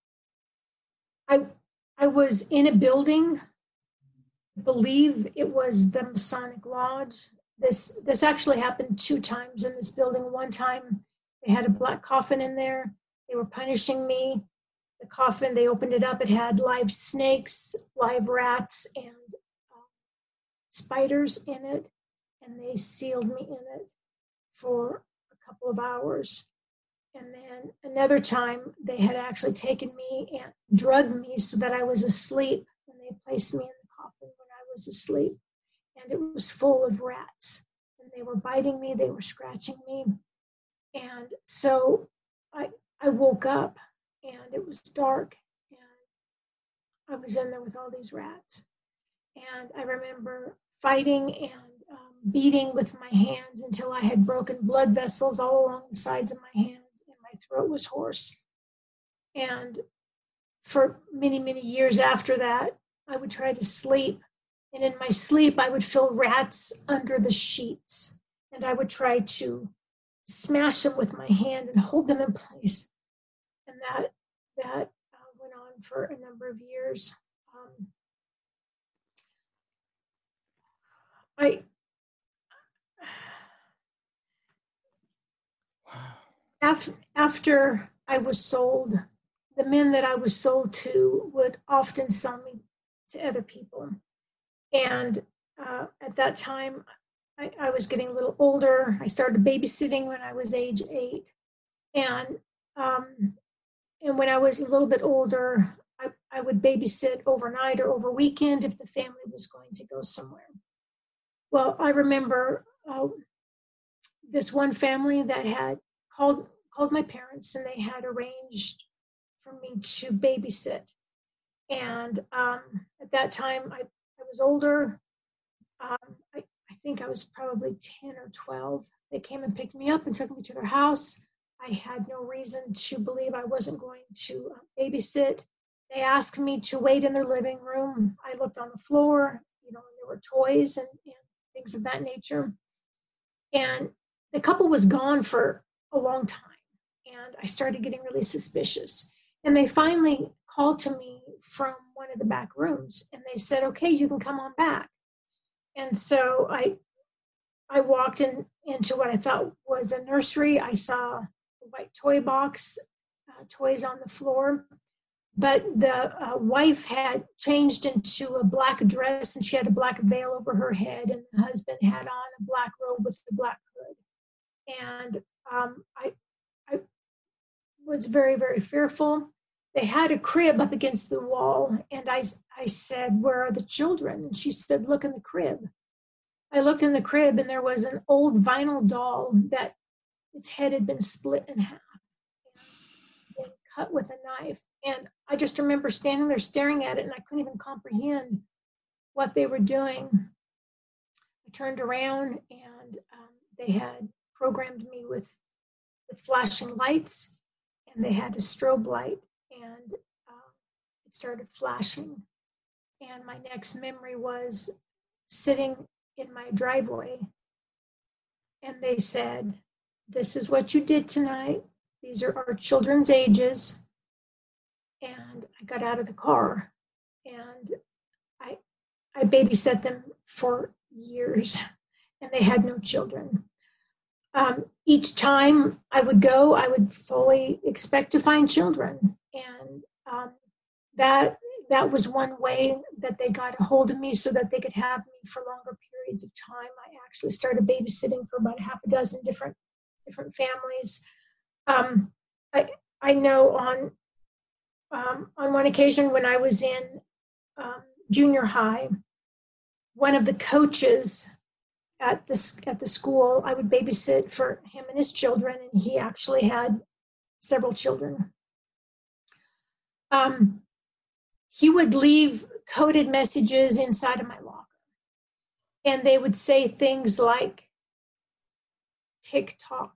I I was in a building. I believe it was the Masonic Lodge. This this actually happened two times in this building. One time they had a black coffin in there. They were punishing me. The coffin, they opened it up. It had live snakes, live rats, and uh, spiders in it. And they sealed me in it for a couple of hours. And then another time, they had actually taken me and drugged me so that I was asleep. And they placed me in the coffin when I was asleep. And it was full of rats. And they were biting me. They were scratching me. And so I I woke up, and it was dark, and I was in there with all these rats. And I remember fighting and um, beating with my hands until I had broken blood vessels all along the sides of my hands, and my throat was hoarse. And for many, many years after that, I would try to sleep. And in my sleep, I would feel rats under the sheets. And I would try to smash them with my hand and hold them in place. And that that uh, went on for a number of years. Um, I after, after I was sold, the men that I was sold to would often sell me to other people. And uh, at that time, I, I was getting a little older. I started babysitting when I was age eight. And um, And when I was a little bit older, I, I would babysit overnight or over weekend if the family was going to go somewhere. Well, I remember uh, this one family that had called called my parents, and they had arranged for me to babysit. And um, at that time, I, I was older. Um, I, I think I was probably ten or twelve. They came and picked me up and took me to their house. I I had no reason to believe I wasn't going to uh, babysit. They asked me to wait in their living room. I looked on the floor, you know, and there were toys and, and things of that nature. And the couple was gone for a long time. And I started getting really suspicious. And they finally called to me from one of the back rooms and they said, okay, you can come on back. And so I I walked in into what I thought was a nursery. I saw a white toy box, uh, toys on the floor. But the uh, wife had changed into a black dress and she had a black veil over her head, and the husband had on a black robe with a black hood. And um, I, I was very, very fearful. They had a crib up against the wall, and I, I said, where are the children? And she said, look in the crib. I looked in the crib, and there was an old vinyl doll that its head had been split in half and been cut with a knife. And I just remember standing there staring at it, and I couldn't even comprehend what they were doing. I turned around, and um, they had programmed me with, with flashing lights, and they had a strobe light, and um, it started flashing. And my next memory was sitting in my driveway, and they said, this is what you did tonight. These are our children's ages. And I got out of the car, and I, I babysat them for years, and they had no children. Um, each time I would go, I would fully expect to find children. And um, that that was one way that they got a hold of me so that they could have me for longer periods of time. I actually started babysitting for about half a dozen different different families. Um, I I know on um, on one occasion when I was in um, junior high, one of the coaches at the at the school, I would babysit for him and his children, and he actually had several children. Um, he would leave coded messages inside of my locker, and they would say things like TikTok,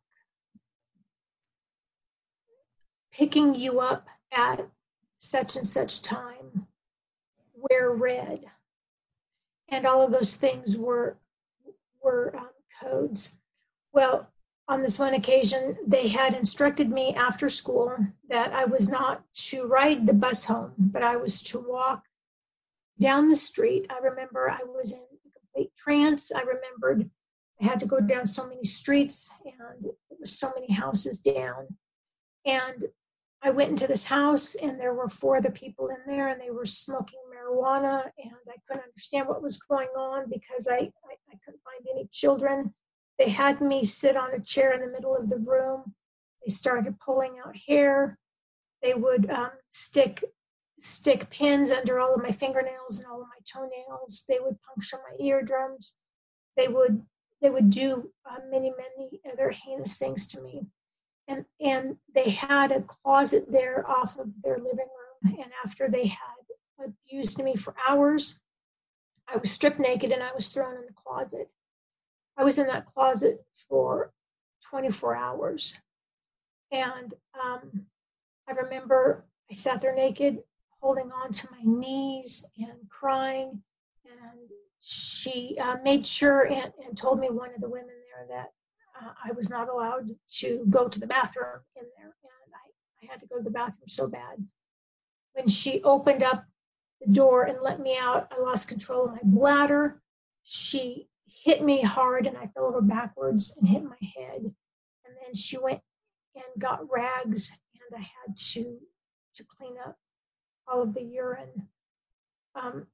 picking you up at such and such time, wear red, and all of those things were were um, codes. Well, on this one occasion, they had instructed me after school that I was not to ride the bus home, but I was to walk down the street. I remember I was in a complete trance. I remembered I had to go down so many streets, and there were so many houses down. And I went into this house, and there were four other people in there, and they were smoking marijuana, and I couldn't understand what was going on because I, I, I couldn't find any children. They had me sit on a chair in the middle of the room. They started pulling out hair. They would um, stick stick pins under all of my fingernails and all of my toenails. They would puncture my eardrums. They would they would do uh, many, many other heinous things to me. And, and they had a closet there off of their living room. And after they had abused me for hours, I was stripped naked and I was thrown in the closet. I was in that closet for twenty-four hours. And um, I remember I sat there naked, holding on to my knees and crying. And she uh, made sure and, and told me, one of the women there, that uh, I was not allowed to go to the bathroom in there. And I, I had to go to the bathroom so bad. When she opened up the door and let me out, I lost control of my bladder. She hit me hard and I fell over backwards and hit my head. And then she went and got rags, and I had to, to clean up all of the urine. Um,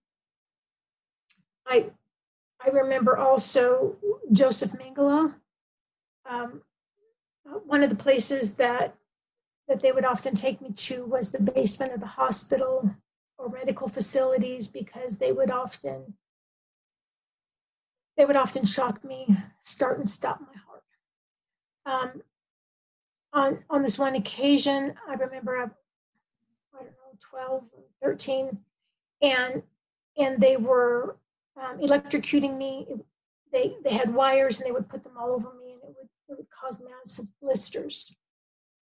I, I remember also Joseph Mengele. Um, one of the places that, that they would often take me to was the basement of the hospital or medical facilities, because they would often they would often shock me, start and stop my heart. Um, on, on this one occasion, I remember I, I don't know, twelve, thirteen, and and they were um, electrocuting me. It, they they had wires and they would put them all over me, and it would it would cause massive blisters.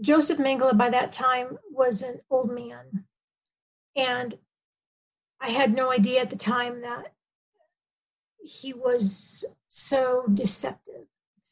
Joseph Mengele by that time was an old man, and I had no idea at the time that he was so deceptive.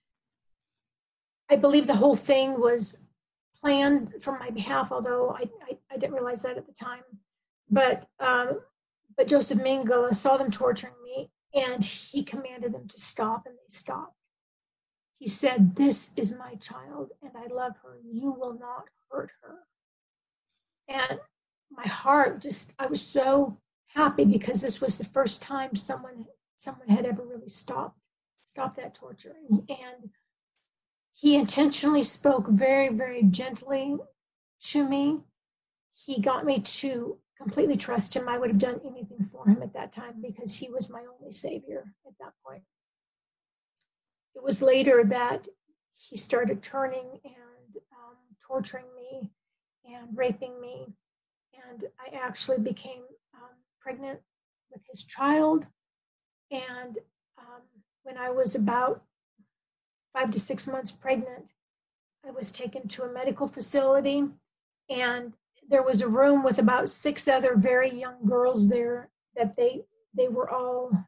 I believe the whole thing was planned for my behalf, although I, I, I didn't realize that at the time. But um, but Joseph Mengele saw them torturing me, and he commanded them to stop, and they stopped. He said, "This is my child, and I love her. You will not hurt her." And my heart just, I was so happy because this was the first time someone someone had ever really stopped stopped that torture. And he intentionally spoke very, very gently to me. He got me to completely trust him. I would have done anything for him at that time because he was my only savior at that point. It was later that he started turning and um, torturing me and raping me. And I actually became um, pregnant with his child. And um, when I was about five to six months pregnant, I was taken to a medical facility, and there was a room with about six other very young girls there that they they were all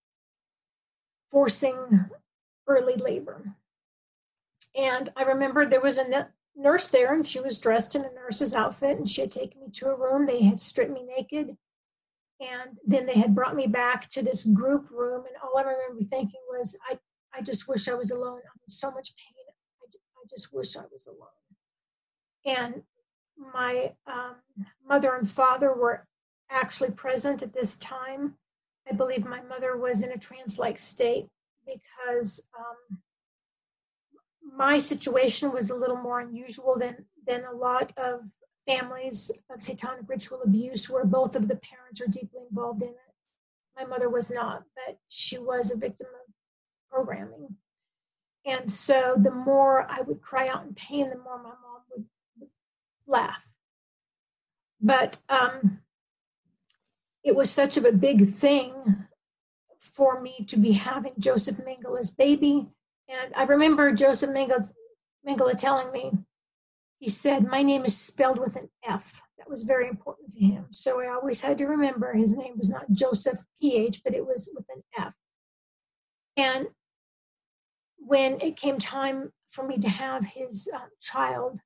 forcing early labor. And I remember there was a nurse there, and she was dressed in a nurse's outfit, and she had taken me to a room. They had stripped me naked, and then they had brought me back to this group room, and all I remember thinking was, I, I just wish I was alone. I'm in so much pain. I, I just wish I was alone. And my um, mother and father were actually present at this time. I believe my mother was in a trance-like state because um, my situation was a little more unusual than, than a lot of families of satanic ritual abuse where both of the parents are deeply involved in it. My mother was not, but she was a victim of programming. And so the more I would cry out in pain, the more my mom would, would laugh. But um, it was such of a big thing for me to be having Joseph Mengele's baby. And I remember Joseph Mengele, Mengele telling me, he said, my name is spelled with an F. That was very important to him. So I always had to remember his name was not Joseph P H, but it was with an F. And when it came time for me to have his uh, child,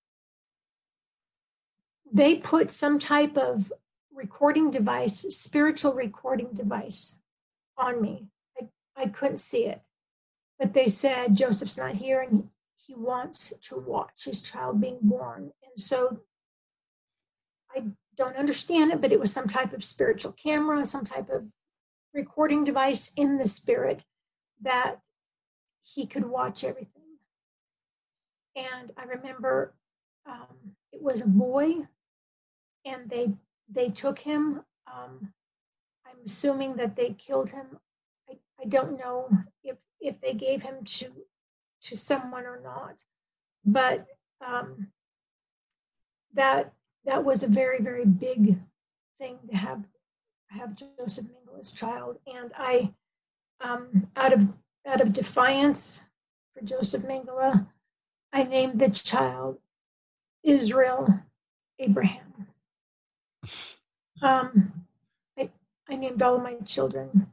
they put some type of recording device, spiritual recording device on me. I, I couldn't see it. But they said, Joseph's not here and he wants to watch his child being born. And so I don't understand it, but it was some type of spiritual camera, some type of recording device in the spirit that he could watch everything. And I remember um, it was a boy, and they they took him. Um, I'm assuming that they killed him. I, I don't know if if they gave him to to someone or not, but um, that that was a very, very big thing to have have Joseph Mengele's child. And I, um, out of out of defiance for Joseph Mengele, I named the child Israel Abraham. Um, I, I named all of my children.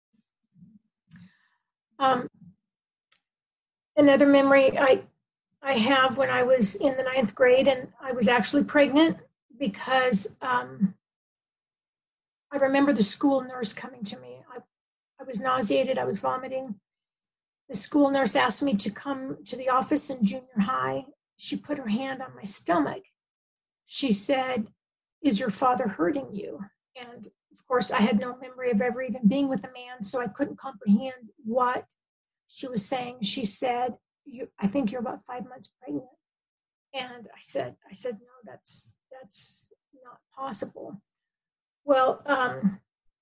Um, another memory I I have when I was in the ninth grade and I was actually pregnant because um, I remember the school nurse coming to me. I, I was nauseated, I was vomiting. The school nurse asked me to come to the office in junior high. She put her hand on my stomach. She said, is your father hurting you? And of course, I had no memory of ever even being with a man, so I couldn't comprehend what she was saying. She said, you, I think you're about five months pregnant. And I said, I said, no, that's that's not possible. Well, um,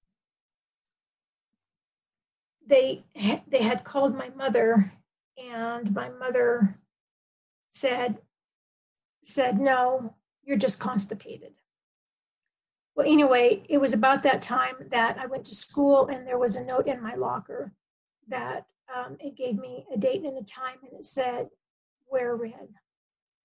they they had called my mother, and my mother said said no, you're just constipated. Well, anyway, it was about that time that I went to school, and there was a note in my locker that um, it gave me a date and a time, and it said, wear red.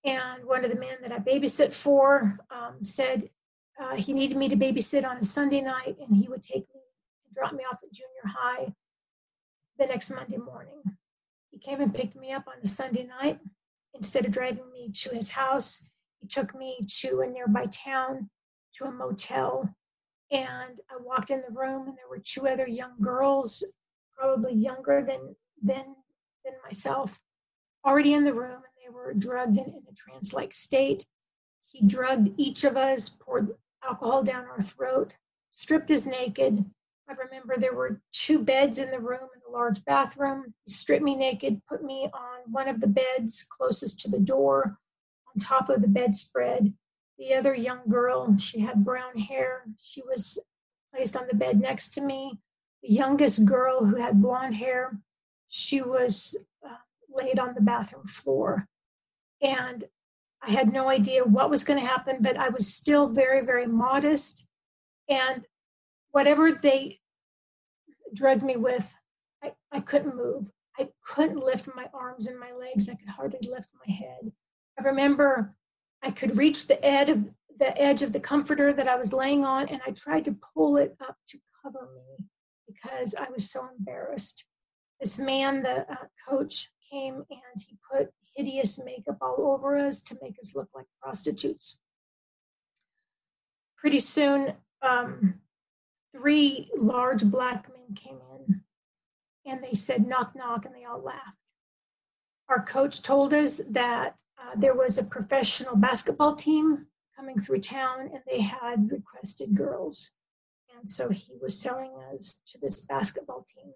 And one of the men that I babysit for um, said uh, he needed me to babysit on a Sunday night, and he would take me and drop me off at junior high the next Monday morning. He came and picked me up on a Sunday night. Instead of driving me to his house, he took me to a nearby town, to a motel. And I walked in the room, and there were two other young girls, probably younger than, than, than myself, already in the room, and they were drugged in, in a trance-like state. He drugged each of us, poured alcohol down our throat, stripped us naked. I remember there were two beds in the room in a large bathroom. He stripped me naked, put me on one of the beds closest to the door, on top of the bedspread. The other young girl, she had brown hair. She was placed on the bed next to me. The youngest girl, who had blonde hair, she was uh, laid on the bathroom floor. And I had no idea what was going to happen, but I was still very, very modest. And whatever they drugged me with, I, I couldn't move. I couldn't lift my arms and my legs. I could hardly lift my head. I remember I could reach the edge of the edge of the comforter that I was laying on, and I tried to pull it up to cover me because I was so embarrassed. This man, the uh, coach, came and he put hideous makeup all over us to make us look like prostitutes. Pretty soon, um, three large black men came in, and they said, knock, knock, and they all laughed. Our coach told us that uh, there was a professional basketball team coming through town, and they had requested girls. And so he was selling us to this basketball team.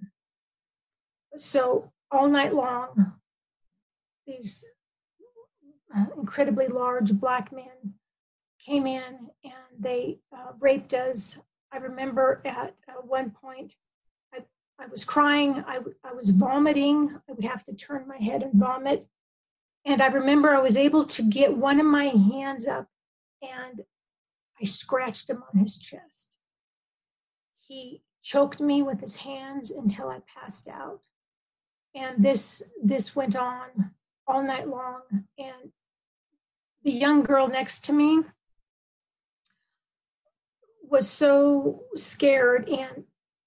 So all night long, these uh, incredibly large black men came in, and they uh, raped us. I remember at uh, one point, I, I was crying, I, I was vomiting, I would have to turn my head and vomit. And I remember I was able to get one of my hands up, and I scratched him on his chest. He choked me with his hands until I passed out. And this, this went on all night long. And the young girl next to me was so scared, and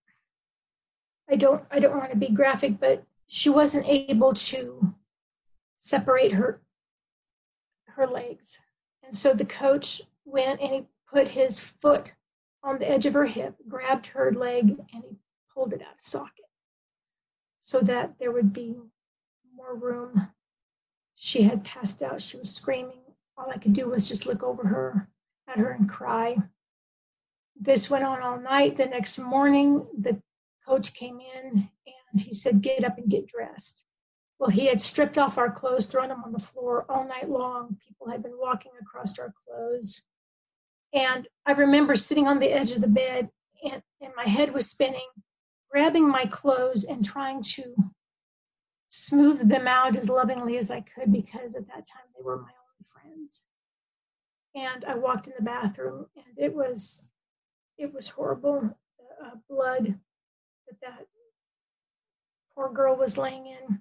I don't I don't want to be graphic, but she wasn't able to separate her her legs. And so the coach went and he put his foot on the edge of her hip, grabbed her leg, and he pulled it out of socket so that there would be more room. She had passed out. She was screaming. All I could do was just look over her at her and cry. This went on all night. The next morning, the coach came in and he said, get up and get dressed. Well, he had stripped off our clothes, thrown them on the floor all night long. People had been walking across our clothes. And I remember sitting on the edge of the bed, and, and my head was spinning, grabbing my clothes and trying to smooth them out as lovingly as I could, because at that time they were my only friends. And I walked in the bathroom, and it was it was horrible. The uh, blood that that poor girl was laying in.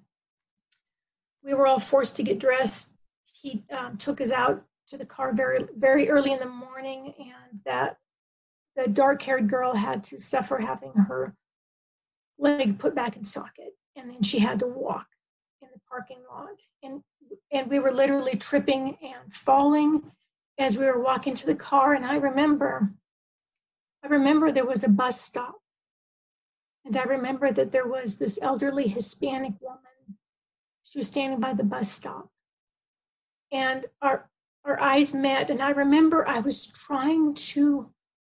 We were all forced to get dressed. He um, took us out to the car very, very early in the morning, and that the dark-haired girl had to suffer having her leg put back in socket, and then she had to walk in the parking lot. And, and we were literally tripping and falling as we were walking to the car. And I remember, I remember there was a bus stop. And I remember that there was this elderly Hispanic woman. She was standing by the bus stop. And our, our eyes met. And I remember I was trying to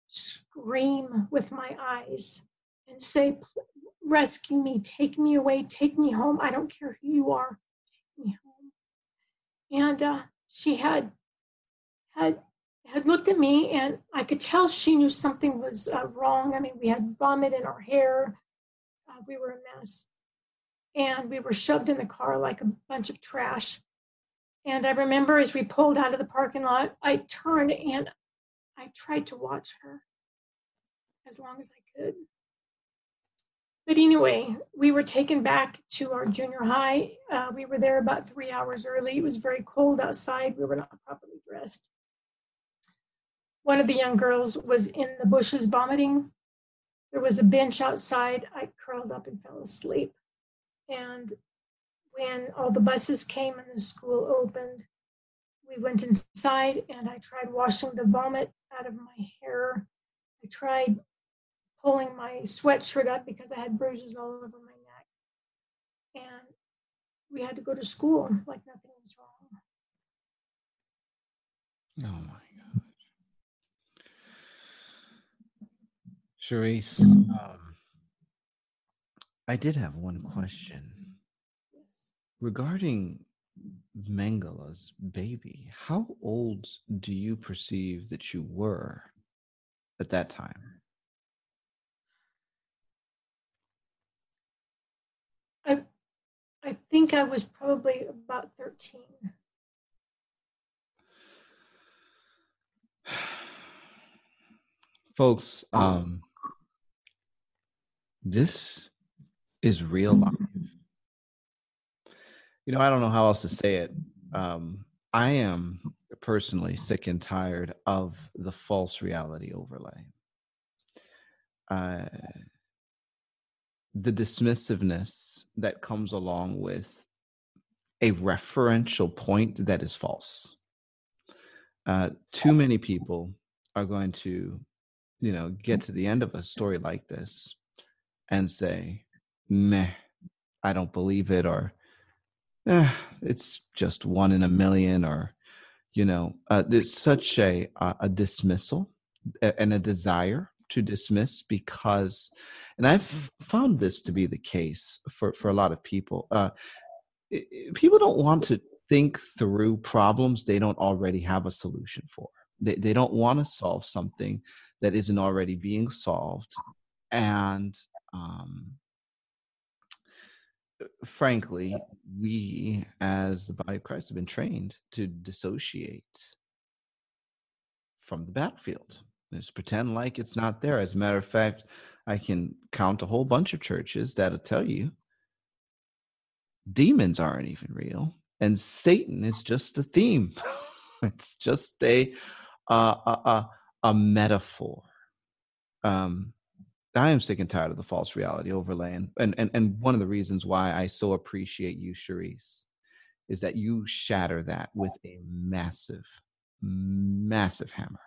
scream with my eyes and say, rescue me, take me away, take me home. I don't care who you are, take me home. And uh, she had, had, had looked at me, and I could tell she knew something was uh, wrong. I mean, we had vomit in our hair. Uh, we were a mess. And we were shoved in the car like a bunch of trash. And I remember as we pulled out of the parking lot, I turned and I tried to watch her as long as I could. But anyway, we were taken back to our junior high. Uh, we were there about three hours early. It was very cold outside. We were not properly dressed. One of the young girls was in the bushes vomiting. There was a bench outside. I curled up and fell asleep. And when all the buses came and the school opened, we went inside and I tried washing the vomit out of my hair. I tried pulling my sweatshirt up because I had bruises all over my neck. And we had to go to school like nothing was wrong. Oh my gosh. Charisse, um, I did have one question. Yes. Regarding Mengele's baby, how old do you perceive that you were at that time? I I think I was probably about thirteen. Folks, um, this is real life. You know, I don't know how else to say it. Um, I am personally sick and tired of the false reality overlay. Uh, the dismissiveness that comes along with a referential point that is false. Uh, too many people are going to, you know, get to the end of a story like this and say, meh, I don't believe it, or eh, it's just one in a million, or, you know, uh, there's such a, a dismissal and a desire to dismiss because, and I've found this to be the case for, for a lot of people. Uh, it, people don't want to think through problems they don't already have a solution for. They, they don't want to solve something that isn't already being solved. And um, frankly, we as the body of Christ have been trained to dissociate from the battlefield. Just pretend like it's not there. As a matter of fact, I can count a whole bunch of churches that'll tell you demons aren't even real, and Satan is just a theme. It's just a uh, a, a, a metaphor. Um, I am sick and tired of the false reality overlay, and, and and and one of the reasons why I so appreciate you, Charisse, is that you shatter that with a massive, massive hammer.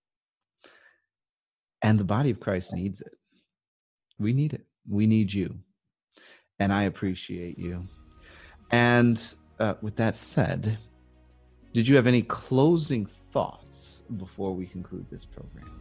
And the body of Christ needs it. We need it. We need you. And I appreciate you. And uh, with that said, did you have any closing thoughts before we conclude this program?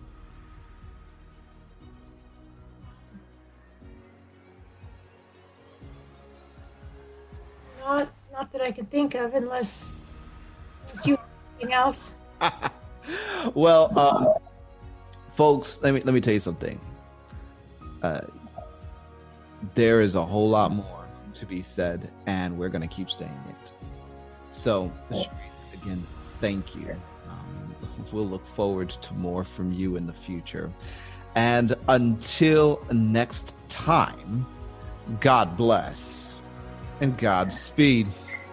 Not, not that I could think of, unless, unless you have anything else. Well, um, folks, let me let me tell you something. Uh, there is a whole lot more to be said, and we're going to keep saying it. So, again, thank you. Um, we'll look forward to more from you in the future. And until next time, God bless and Godspeed.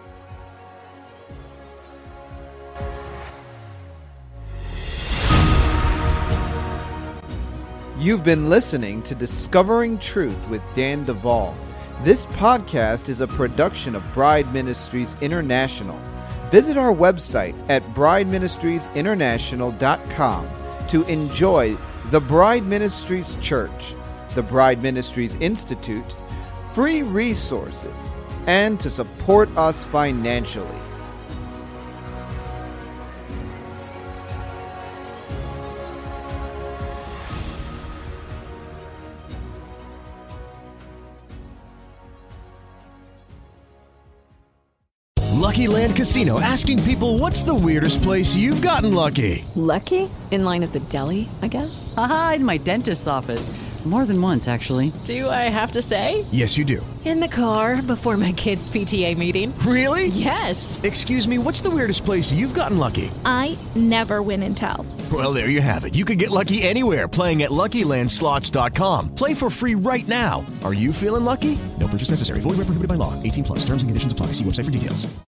You've been listening to Discovering Truth with Dan Duvall. This podcast is a production of Bride Ministries International. Visit our website at bride ministries international dot com to enjoy the Bride Ministries Church, the Bride Ministries Institute, free resources, and to support us financially. Lucky Land Casino, asking people, what's the weirdest place you've gotten lucky? Lucky? In line at the deli, I guess? Aha, in my dentist's office. More than once, actually. Do I have to say? Yes, you do. In the car before my kids' P T A meeting. Really? Yes. Excuse me, what's the weirdest place you've gotten lucky? I never win and tell. Well, there you have it. You can get lucky anywhere, playing at Lucky Land Slots dot com. Play for free right now. Are you feeling lucky? No purchase necessary. Void where prohibited by law. eighteen plus. Terms and conditions apply. See website for details.